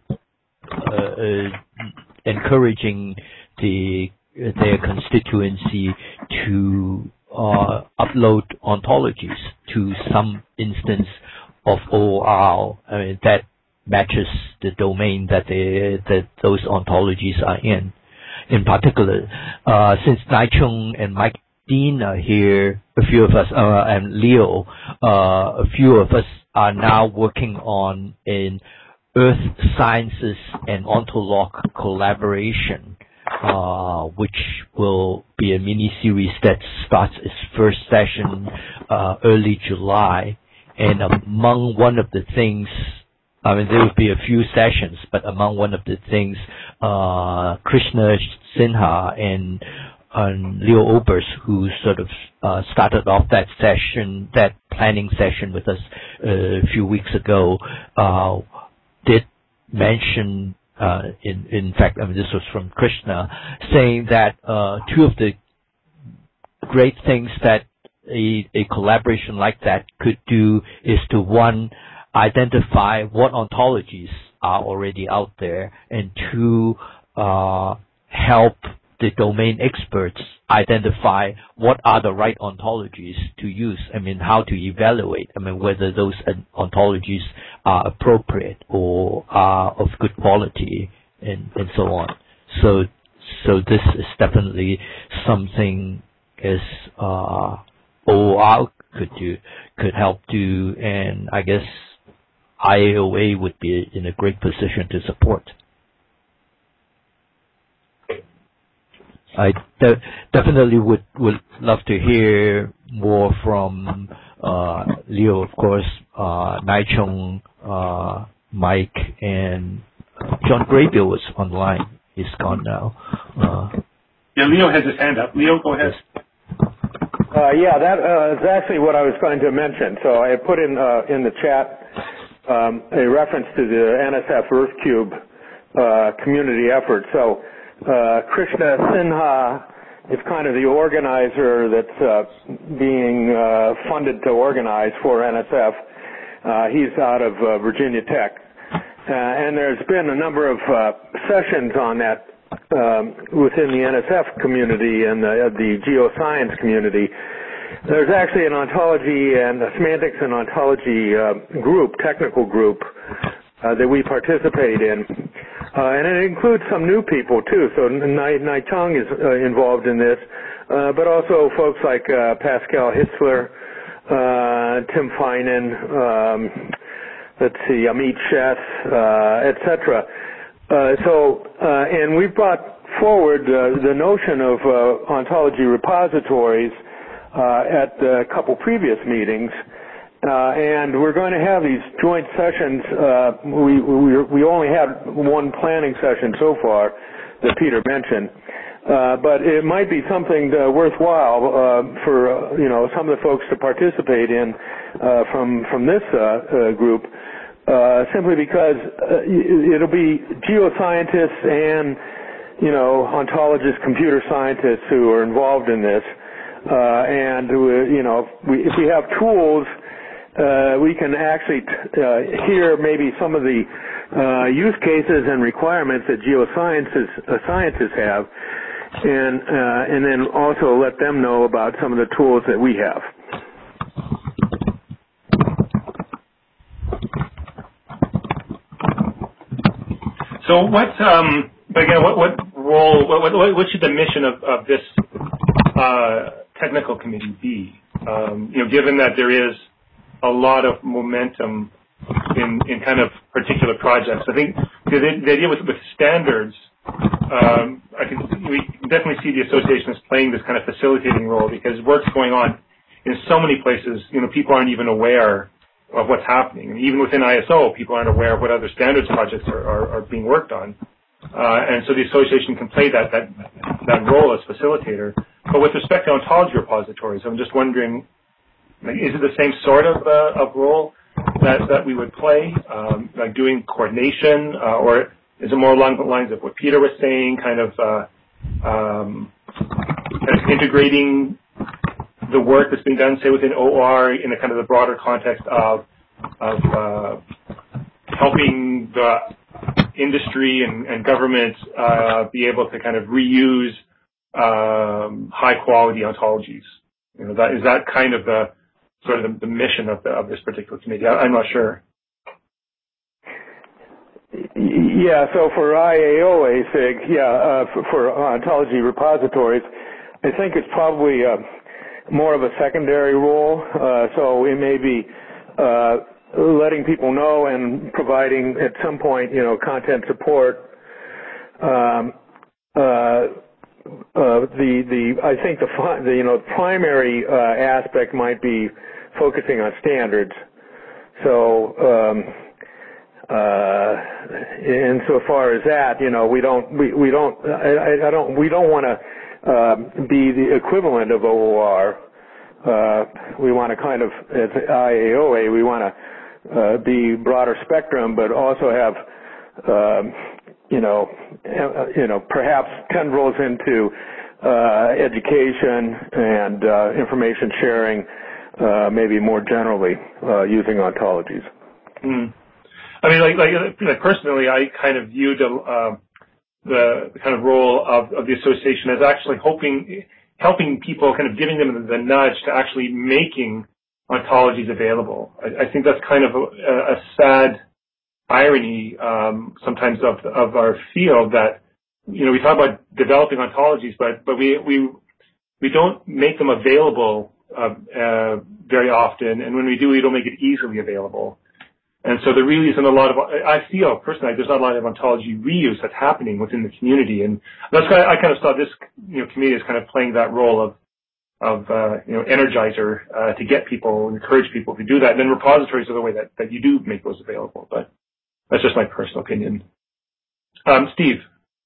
Speaker 3: encouraging their constituency to upload ontologies to some instance of OOR that matches the domain that those ontologies are in. In particular, since Nai-Chung and Mike Dean are here, a few of us, and Leo, a few of us are now working on an Earth Sciences and Ontolog collaboration, which will be a mini-series that starts its first session early July. And among one of the things, I mean, there will be a few sessions, but among one of the things, Krishna Sinha and Leo Obers, who sort of started off that session, that planning session with us a few weeks ago, did mention, in fact, I mean, this was from Krishna, saying that two of the great things that a collaboration like that could do is to, one, identify what ontologies are already out there, and two, help the domain experts identify what are the right ontologies to use. I mean, how to evaluate, I mean, whether those ontologies are appropriate or are of good quality, and so on. So this is definitely something as OOR could help do, and I guess IAOA would be in a great position to support. I definitely would love to hear more from Leo, of course, Nai-Chung, Mike, and John Graybill was online. He's gone now.
Speaker 1: Yeah, Leo has his hand up. Leo, go ahead.
Speaker 7: Yeah, that is actually what I was going to mention. So I put in the chat a reference to the NSF EarthCube community effort. So Krishna Sinha is kind of the organizer that's being funded to organize for NSF. He's out of Virginia Tech. And there's been a number of sessions on that within the NSF community and the geoscience community. There's actually an ontology and a semantics and ontology group, technical group, that we participate in. And it includes some new people, too. So Nai-Chung is involved in this, but also folks like Pascal Hitzler, Tim Finan, let's see, Amit Sheth, etc. And we've brought forward the notion of ontology repositories at a couple previous meetings, and we're going to have these joint sessions. We only had one planning session so far that Peter mentioned, but it might be something worthwhile for some of the folks to participate in from this group. Simply because it'll be geoscientists and, ontologists, computer scientists who are involved in this. And, if we have tools, we can actually hear maybe some of the use cases and requirements that scientists have, and then also let them know about some of the tools that we have.
Speaker 1: So what role, what should the mission of this technical committee be? Given that there is a lot of momentum in kind of particular projects, I think the idea with standards, we can definitely see the association as playing this kind of facilitating role because work's going on in so many places. People aren't even aware of what's happening. And even within ISO, people aren't aware of what other standards projects are being worked on. And so the association can play that role as facilitator. But with respect to ontology repositories, I'm just wondering, is it the same sort of role that we would play, like doing coordination, or is it more along the lines of what Peter was saying, kind of integrating the work that's been done, say, within OR in a kind of the broader context of helping the industry and government be able to kind of reuse high-quality ontologies? Is that kind of the sort of the mission of this particular committee? I'm not sure.
Speaker 7: Yeah, so for IAO-ASIG, for ontology repositories, I think it's probably more of a secondary role. So it may be letting people know and providing at some point, content support. I think the primary aspect might be focusing on standards. So insofar as that, we don't want to be the equivalent of OOR. We want to kind of, as IAOA, we want to be broader spectrum, but also have, perhaps tendrils into education and information sharing, maybe more generally using ontologies.
Speaker 1: Mm. I mean, like personally, I kind of viewed the kind of role of the association as actually helping people, kind of giving them the nudge to actually making ontologies available. I think that's kind of a sad irony sometimes of our field that, we talk about developing ontologies, but we don't make them available very often, and when we do, we don't make it easily available. And so there really isn't a lot of, I feel personally, there's not a lot of ontology reuse that's happening within the community. And that's why I kind of saw this, committee as kind of playing that role of energizer, to get people, encourage people to do that. And then repositories are the way that you do make those available. But that's just my personal opinion. Steve.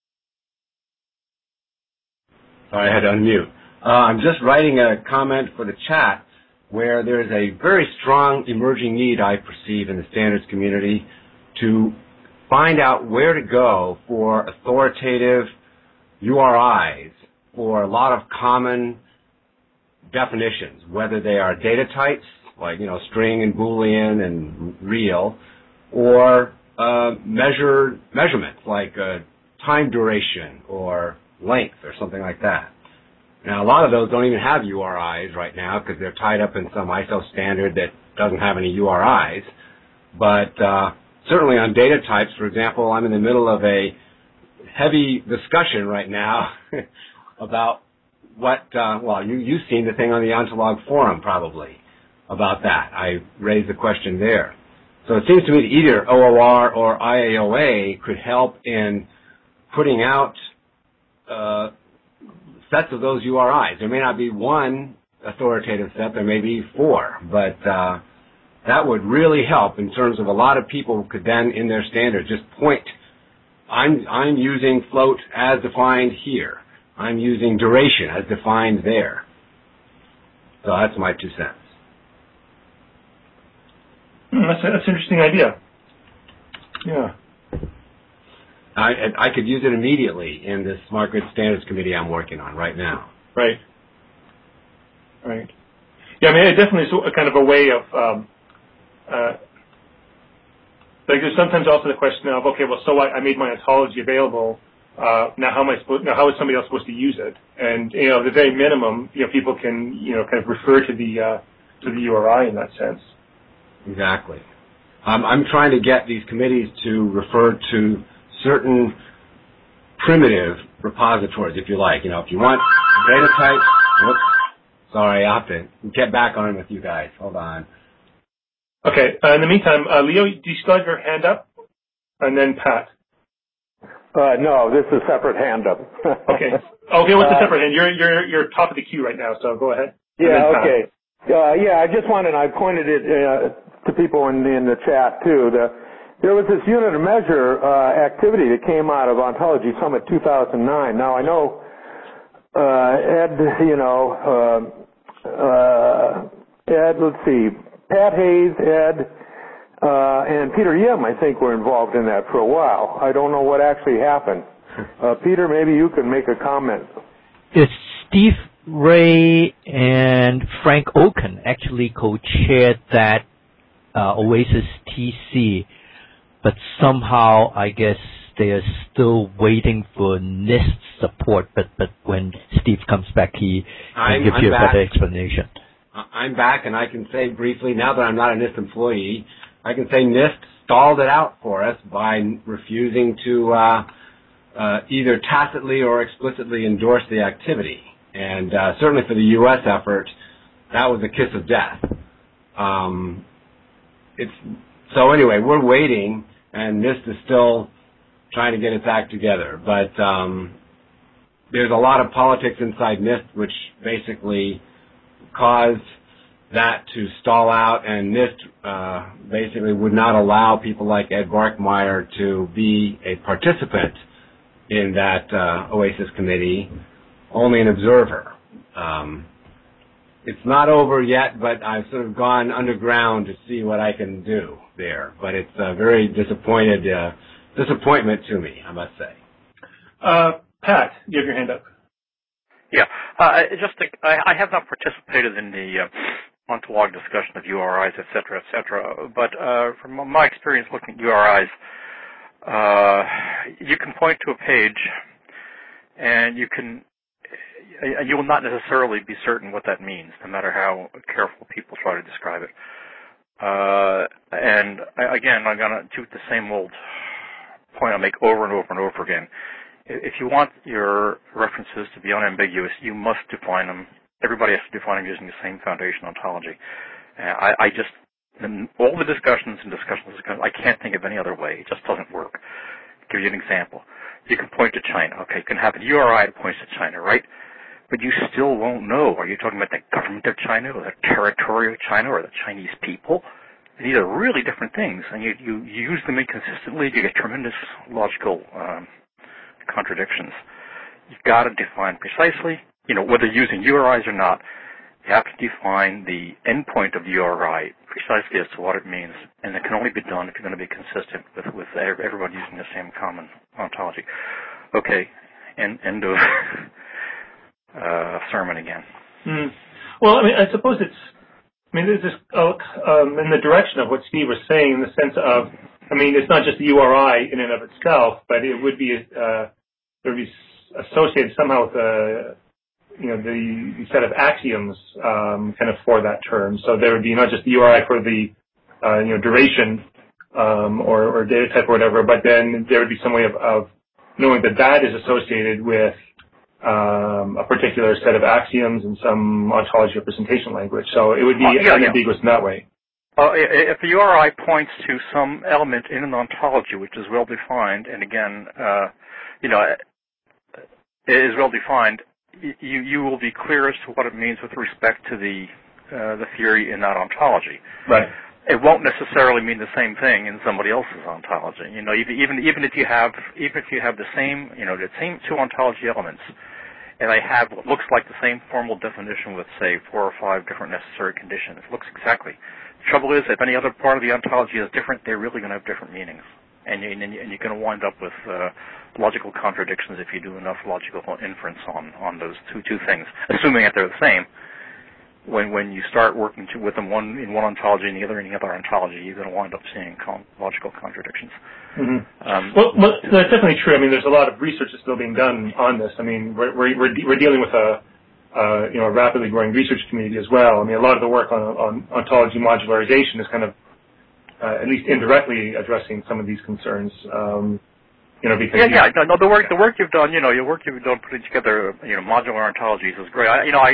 Speaker 4: Sorry, I had to unmute. I'm just writing a comment for the chat where there's a very strong emerging need I perceive in the standards community to find out where to go for authoritative URIs for a lot of common definitions, whether they are data types, like, string and Boolean and real, or measurements, like time duration or length or something like that. Now, a lot of those don't even have URIs right now because they're tied up in some ISO standard that doesn't have any URIs. But certainly on data types, for example, I'm in the middle of a heavy discussion right now about what, you've seen the thing on the Ontolog forum probably about that. I raised the question there. So it seems to me that either OOR or IAOA could help in putting out sets of those URIs. There may not be one authoritative set, there may be 4, but that would really help in terms of a lot of people who could then, in their standard, just point, I'm using float as defined here. I'm using duration as defined there. So that's my 2 cents.
Speaker 1: That's an interesting idea. Yeah.
Speaker 4: I could use it immediately in this Smart Grid Standards Committee I'm working on right now.
Speaker 1: Right. Right. Yeah, I mean, it definitely is a kind of a way of, like there's sometimes also the question of, okay, well, so I made my ontology available. Now how is somebody else supposed to use it? And, the very minimum, people can, kind of refer to the URI in that sense.
Speaker 4: Exactly. I'm trying to get these committees to refer to certain primitive repositories, if you like. If you want data types, sorry, I have to get back on with you guys. Hold on.
Speaker 1: Okay. In the meantime, Leo, do you still have your hand up? And then Pat.
Speaker 7: No, this is a separate hand up.
Speaker 1: Okay. Okay, what's the separate hand? You're top of the queue right now, so go ahead.
Speaker 7: Yeah, okay. I just wanted, I pointed it to people in the chat too. There was this unit of measure activity that came out of Ontology Summit 2009. Now I know Ed, let's see, Pat Hayes, Ed, and Peter Yim, I think, were involved in that for a while. I don't know what actually happened. Peter, maybe you can make a comment.
Speaker 3: It's Steve Ray and Frank Oken actually co-chaired that Oasis TC, but somehow I guess they are still waiting for NIST support. But when Steve comes back, he can give you a better explanation.
Speaker 4: I'm back, and I can say briefly, now that I'm not a NIST employee, I can say NIST stalled it out for us by refusing to either tacitly or explicitly endorse the activity. And certainly for the U.S. effort, that was a kiss of death. So anyway, we're waiting, and NIST is still trying to get its act together. But there's a lot of politics inside NIST, which basically caused that to stall out, and NIST basically would not allow people like Ed Barkmeyer to be a participant in that OASIS committee, only an observer. It's not over yet, but I've sort of gone underground to see what I can do there. But it's a very disappointment to me, I must say.
Speaker 1: Pat, you have your hand up.
Speaker 8: Yeah, I have not participated in the ontolog discussion of URIs, et cetera, but from my experience looking at URIs, you can point to a page, and you will not necessarily be certain what that means, no matter how careful people try to describe it. And again, I'm going to do the same old point I make over and over and over again. If you want your references to be unambiguous, you must define them. Everybody has to define them using the same foundation ontology. In all the discussions, I can't think of any other way. It just doesn't work. I'll give you an example. You can point to China. Okay, you can have a URI that points to China, right? But you still won't know. Are you talking about the government of China or the territory of China or the Chinese people? These are really different things, and you use them inconsistently, you get tremendous logical contradictions. You've got to define precisely, whether using URIs or not, you have to define the endpoint of the URI precisely as to what it means, and it can only be done if you're going to be consistent with everybody using the same common ontology. Okay, end of sermon again.
Speaker 1: Well, I suppose there's this in the direction of what Steve was saying, in the sense of, it's not just the URI in and of itself, but it would be associated somehow with the set of axioms kind of for that term. So there would be not just the URI for the duration or data type or whatever, but then there would be some way of knowing that is associated with a particular set of axioms and some ontology representation language. So it would be unambiguous in that way.
Speaker 8: If the URI points to some element in an ontology which is well defined, and again, it is well defined, you will be clear as to what it means with respect to the theory in that ontology.
Speaker 1: Right.
Speaker 8: It won't necessarily mean the same thing in somebody else's ontology. Even if you have the same two ontology elements, and they have what looks like the same formal definition with, say, 4 or 5 different necessary conditions. It looks exactly. The trouble is, if any other part of the ontology is different, they're really going to have different meanings. And you're going to wind up with logical contradictions if you do enough logical inference on those two things, assuming that they're the same. When you start working with them one in one ontology and the other in the other ontology, you're going to wind up seeing logical contradictions.
Speaker 1: Mm-hmm. Well, that's definitely true. I mean, there's a lot of research that's still being done on this. I mean, we're dealing with a rapidly growing research community as well. I mean, a lot of the work on ontology modularization is kind of at least indirectly addressing some of these concerns. Because
Speaker 8: the work you've done, putting together, modular ontologies is great.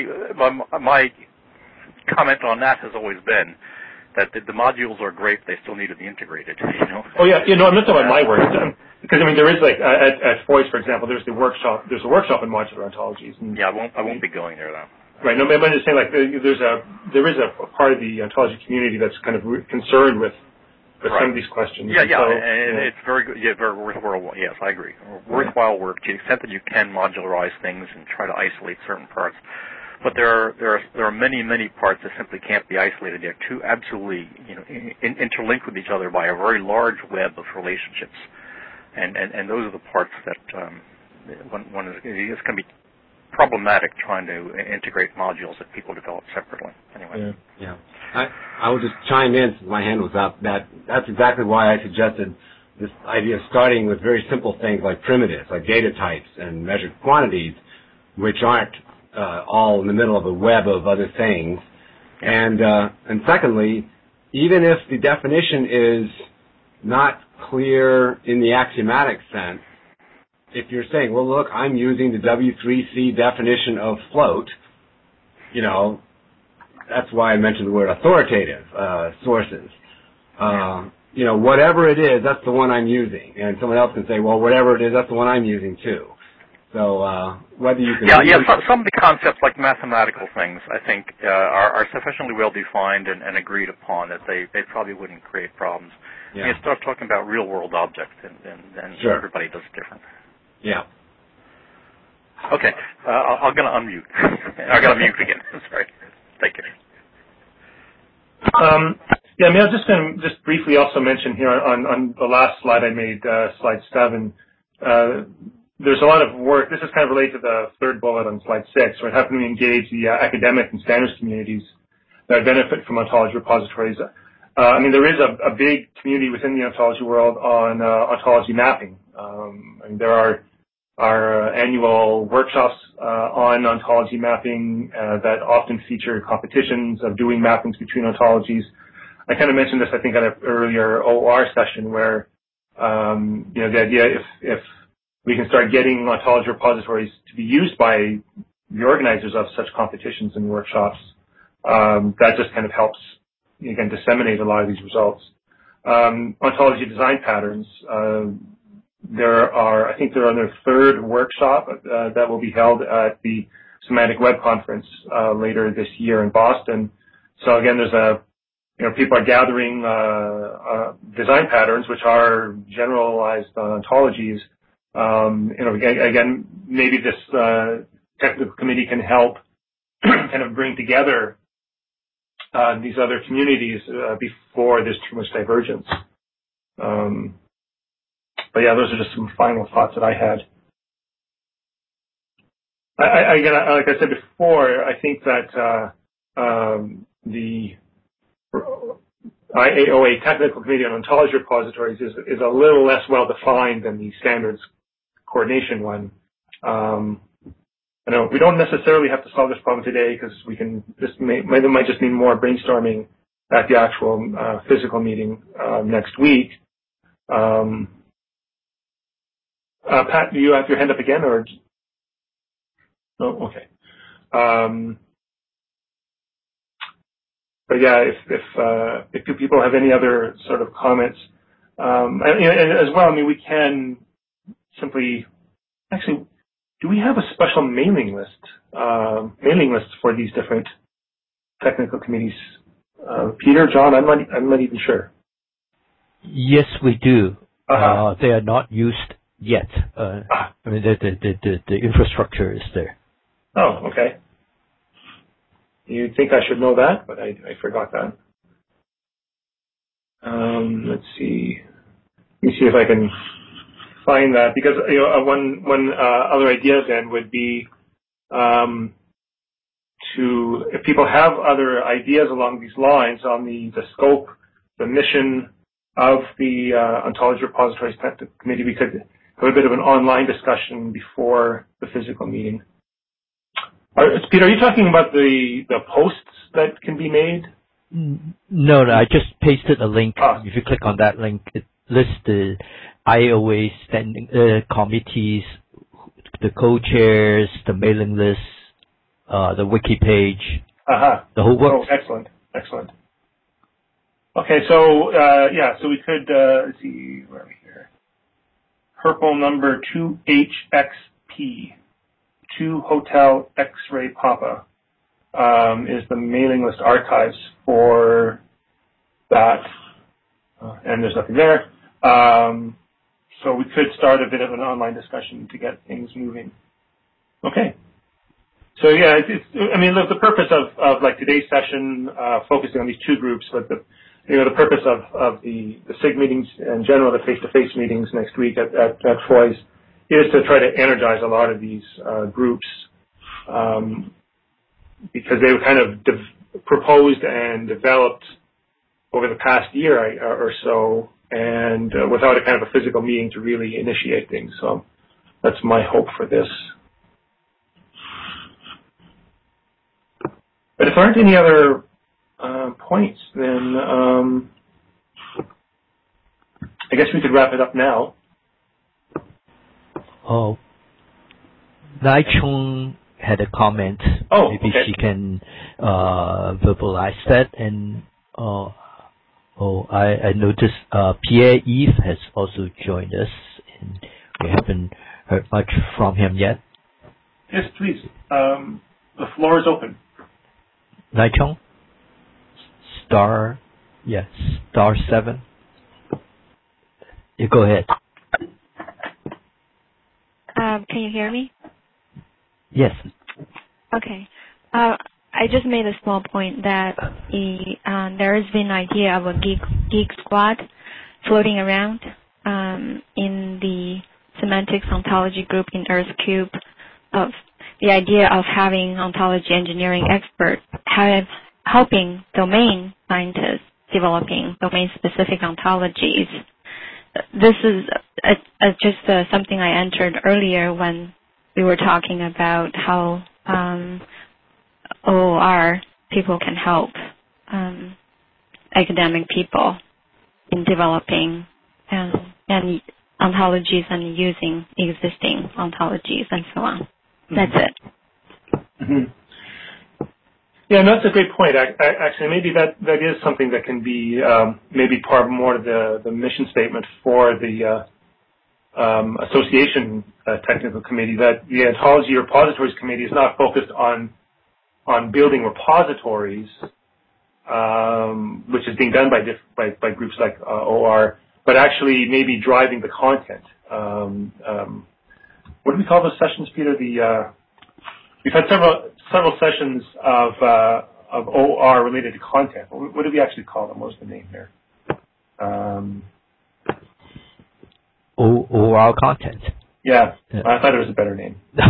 Speaker 8: My comment on that has always been that the modules are great, they still need to be integrated.
Speaker 1: Oh yeah, I'm not talking about my work, because I mean there is like at FOIS, for example, there's a workshop in modular ontologies. And,
Speaker 8: yeah, I won't be going there though.
Speaker 1: Right. No, but I'm just saying like there is a part of the ontology community that's kind of concerned with some of these questions.
Speaker 8: Yeah, and it's very good. Yeah, very worthwhile. Yes, I agree. Worthwhile work to the extent that you can modularize things and try to isolate certain parts. But there are many parts that simply can't be isolated. They're two absolutely interlinked with each other by a very large web of relationships, and those are the parts that it's going to be problematic trying to integrate modules that people develop separately. Anyway.
Speaker 4: Yeah. I will just chime in since my hand was up. That's exactly why I suggested this idea of starting with very simple things like primitives, like data types and measured quantities, which aren't all in the middle of a web of other things. And secondly, even if the definition is not clear in the axiomatic sense, if you're saying, well, look, I'm using the W3C definition of float, that's why I mentioned the word authoritative sources. Whatever it is, that's the one I'm using. And someone else can say, well, whatever it is, that's the one I'm using too. So whether you can...
Speaker 8: Some of the concepts like mathematical things, I think, are sufficiently well defined and agreed upon that they probably wouldn't create problems. Yeah. You start talking about real-world objects, and
Speaker 4: sure.
Speaker 8: Everybody does different.
Speaker 4: Yeah.
Speaker 8: Okay, I'm going to unmute. I got to mute again. Sorry. Thank you.
Speaker 1: I was just going to briefly also mention here on the last slide I made, slide 7. There's a lot of work. This is kind of related to the third bullet on slide 6, where how can we engage the academic and standards communities that benefit from ontology repositories. There is a big community within the ontology world on ontology mapping. There are annual workshops on ontology mapping that often feature competitions of doing mappings between ontologies. I kind of mentioned this, I think, at an earlier OR session where, the idea if we can start getting ontology repositories to be used by the organizers of such competitions and workshops, that just kind of helps, again, disseminate a lot of these results. Ontology design patterns, I think they're on their third workshop that will be held at the Semantic Web Conference later this year in Boston. So again, people are gathering design patterns which are generalized ontologies. Again, maybe this technical committee can help kind of bring together these other communities before there's too much divergence. But yeah, those are just some final thoughts that I had. Like I said before, I think that the IAOA Technical Committee on Ontology Repositories is a little less well defined than the standards coordination one. I know we don't necessarily have to solve this problem today because this might just mean more brainstorming at the actual physical meeting next week. Pat, do you have your hand up again, or? No, okay. yeah, if people have any other sort of comments, and as well, I mean, we can simply, actually, do we have a special mailing list for these different technical committees? Peter, John, I'm not even sure.
Speaker 3: Yes, we do.
Speaker 1: Uh-huh.
Speaker 3: They are not used yet. I mean, the infrastructure is there.
Speaker 1: Oh, okay. You'd think I should know that, but I forgot that. Let's see. Let me see if I can find that, because one other idea then would be if people have other ideas along these lines on the scope, the mission of the Ontology Repositories Technical Committee, we could have a bit of an online discussion before the physical meeting. Peter, are you talking about the posts that can be made?
Speaker 3: No, I just pasted a link. If you click on that link, it lists the IAOA standing committees, the co-chairs, the mailing list, the wiki page, the whole works.
Speaker 1: Oh, excellent. Okay, so so we could let's see, where are we here? Purple number 2HXP, 2 Hotel X-Ray Papa, is the mailing list archives for that, and there's nothing there. So we could start a bit of an online discussion to get things moving. Okay. So yeah, I mean, look, the purpose of like today's session, focusing on these two groups, but the purpose of the SIG meetings in general, the face-to-face meetings next week at FOIS, is to try to energize a lot of these groups, because they were kind of proposed and developed over the past year or so, and without a kind of a physical meeting to really initiate things. So that's my hope for this. But if there aren't any other points, then I guess we could wrap it up now.
Speaker 3: Oh, Nai Chung had a comment.
Speaker 1: Oh,
Speaker 3: maybe
Speaker 1: okay.
Speaker 3: she can verbalize that. And I noticed Pierre-Yves has also joined us, and we haven't heard much from him yet.
Speaker 1: Yes, please. The floor is open.
Speaker 3: Nai Chung? Star 7. You go ahead.
Speaker 9: Can you hear me?
Speaker 3: Yes.
Speaker 9: Okay. I just made a small point that there has been an idea of a geek squad floating around in the semantics ontology group in EarthCube, of the idea of having ontology engineering experts helping domain scientists developing domain-specific ontologies. This is just something I entered earlier when we were talking about how OOR people can help academic people in developing and ontologies and using existing ontologies and so on. That's it.
Speaker 1: Mm-hmm. Yeah, and that's a great point. Actually, maybe that is something that can be maybe part more of the mission statement for the association technical committee, that the Ontology Repositories Committee is not focused on building repositories, which is being done by groups like OR, but actually maybe driving the content. What do we call those sessions, Peter? We've had several sessions of OR related to content. What do we actually call them? What was the name here?
Speaker 3: OR content.
Speaker 1: Yeah, I thought it was a better name. But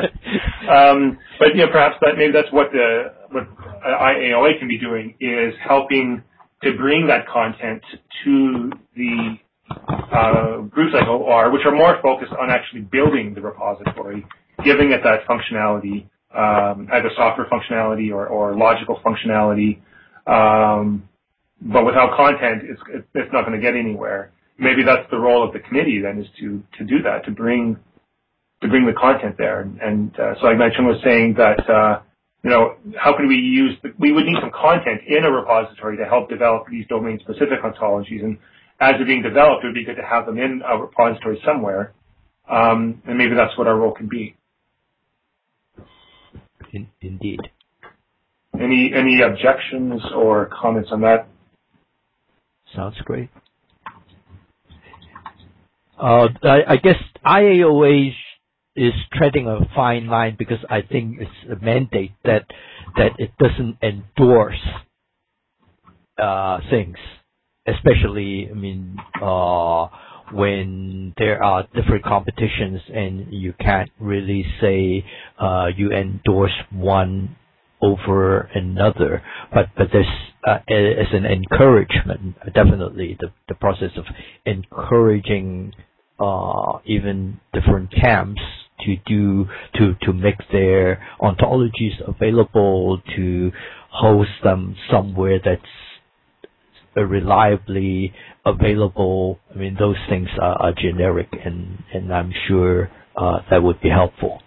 Speaker 1: perhaps maybe that's what IAOA can be doing, is helping to bring that content to the groups like OR, which are more focused on actually building the repository, giving it that functionality, either software functionality or logical functionality. But without content, it's not going to get anywhere. Maybe that's the role of the committee then, is to do that, to bring the content there. And so like Nai Chung was saying that how can we use, we would need some content in a repository to help develop these domain-specific ontologies. And as they're being developed, it would be good to have them in a repository somewhere. And maybe that's what our role can be.
Speaker 3: Indeed.
Speaker 1: Any objections or comments on that?
Speaker 3: Sounds great. I guess IAOA is treading a fine line because I think it's a mandate that it doesn't endorse things, especially when there are different competitions and you can't really say you endorse one over another, but there's as an encouragement, definitely the process of encouraging even different camps to make their ontologies available, to host them somewhere that's reliably available. Those things are generic, and I'm sure that would be helpful.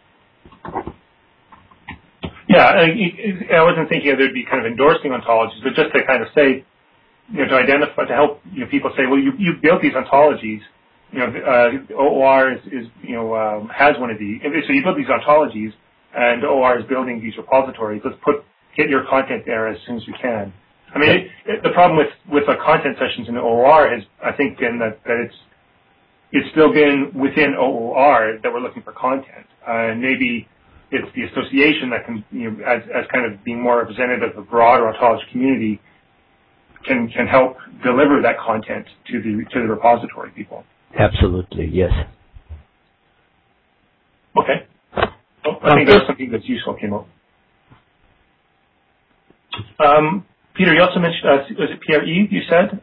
Speaker 1: Yeah, I wasn't thinking there'd be kind of endorsing ontologies, but just to kind of say, to identify, to help people say, well, you built these ontologies. OOR has one of these. So you build these ontologies, and OOR is building these repositories. Let's get your content there as soon as we can. The problem with the content sessions in OOR has, I think, been that it's still been within OOR that we're looking for content, and maybe it's the association that can, as kind of being more representative of the broader ontology community, can help deliver that content to the repository people.
Speaker 3: Absolutely, yes.
Speaker 1: Okay. I think that's something that's useful came up. Peter, you also mentioned, was it Pierre-Yves you said?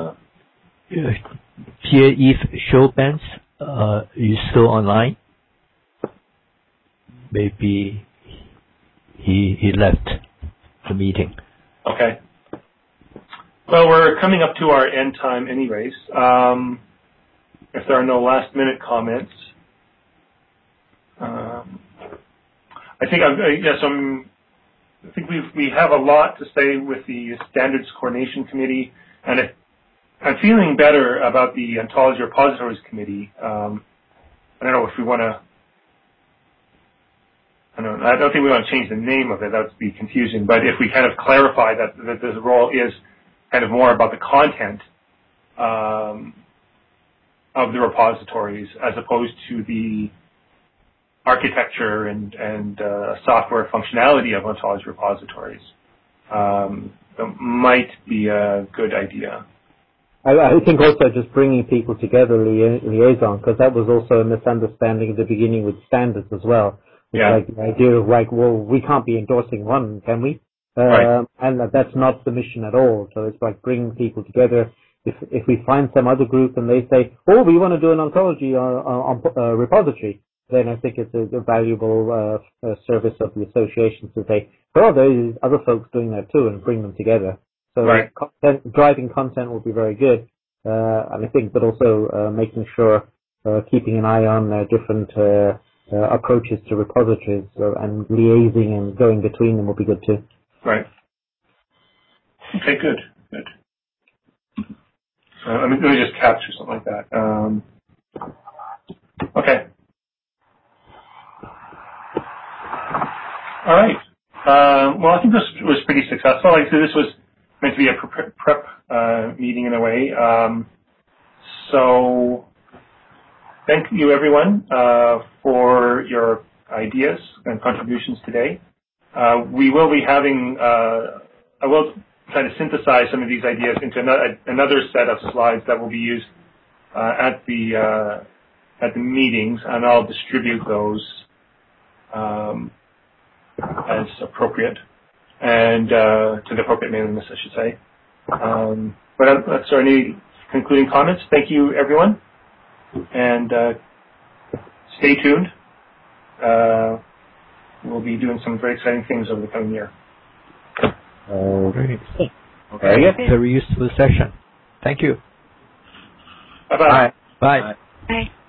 Speaker 3: Pierre-Yves Chaubens, is still online? Maybe he left the meeting.
Speaker 1: Okay. Well, we're coming up to our end time anyways. If there are no last-minute comments, I think we have a lot to say with the Standards Coordination Committee, and I'm feeling better about the Ontology Repositories Committee. I don't know if we want to. I don't think we want to change the name of it. That would be confusing. But if we kind of clarify that this role is kind of more about the content of the repositories as opposed to the architecture and software functionality of ontology repositories, that might be a good idea.
Speaker 2: I think also just bringing people together, liaison, because that was also a misunderstanding at the beginning with standards as well.
Speaker 1: Yeah.
Speaker 2: Like the idea of well, we can't be endorsing one, can we?
Speaker 1: Right.
Speaker 2: And that's not the mission at all. So it's like bringing people together. If we find some other group and they say, oh, we want to do an ontology repository, then I think it's a valuable service of the association to say, oh, there's other folks doing that too, and bring them together. So
Speaker 1: right.
Speaker 2: Driving content will be very good, and I think, but also making sure, keeping an eye on different approaches to repositories and liaising and going between them will be good too.
Speaker 1: Right. Okay, good. Let me just capture something like that. Okay. All right. Well, I think this was pretty successful. Like I said, this was meant to be a prep meeting in a way. So thank you, everyone, for your ideas and contributions today. We will be having, I will try to synthesize some of these ideas into another set of slides that will be used at the meetings, and I'll distribute those as appropriate, and to the appropriate mailing list, I should say. But so any concluding comments? Thank you, everyone, and stay tuned. We'll be doing some very exciting things over the coming year.
Speaker 3: Great.
Speaker 1: Okay.
Speaker 3: Very useful session. Thank you.
Speaker 1: Bye-bye.
Speaker 3: Bye.
Speaker 9: Bye.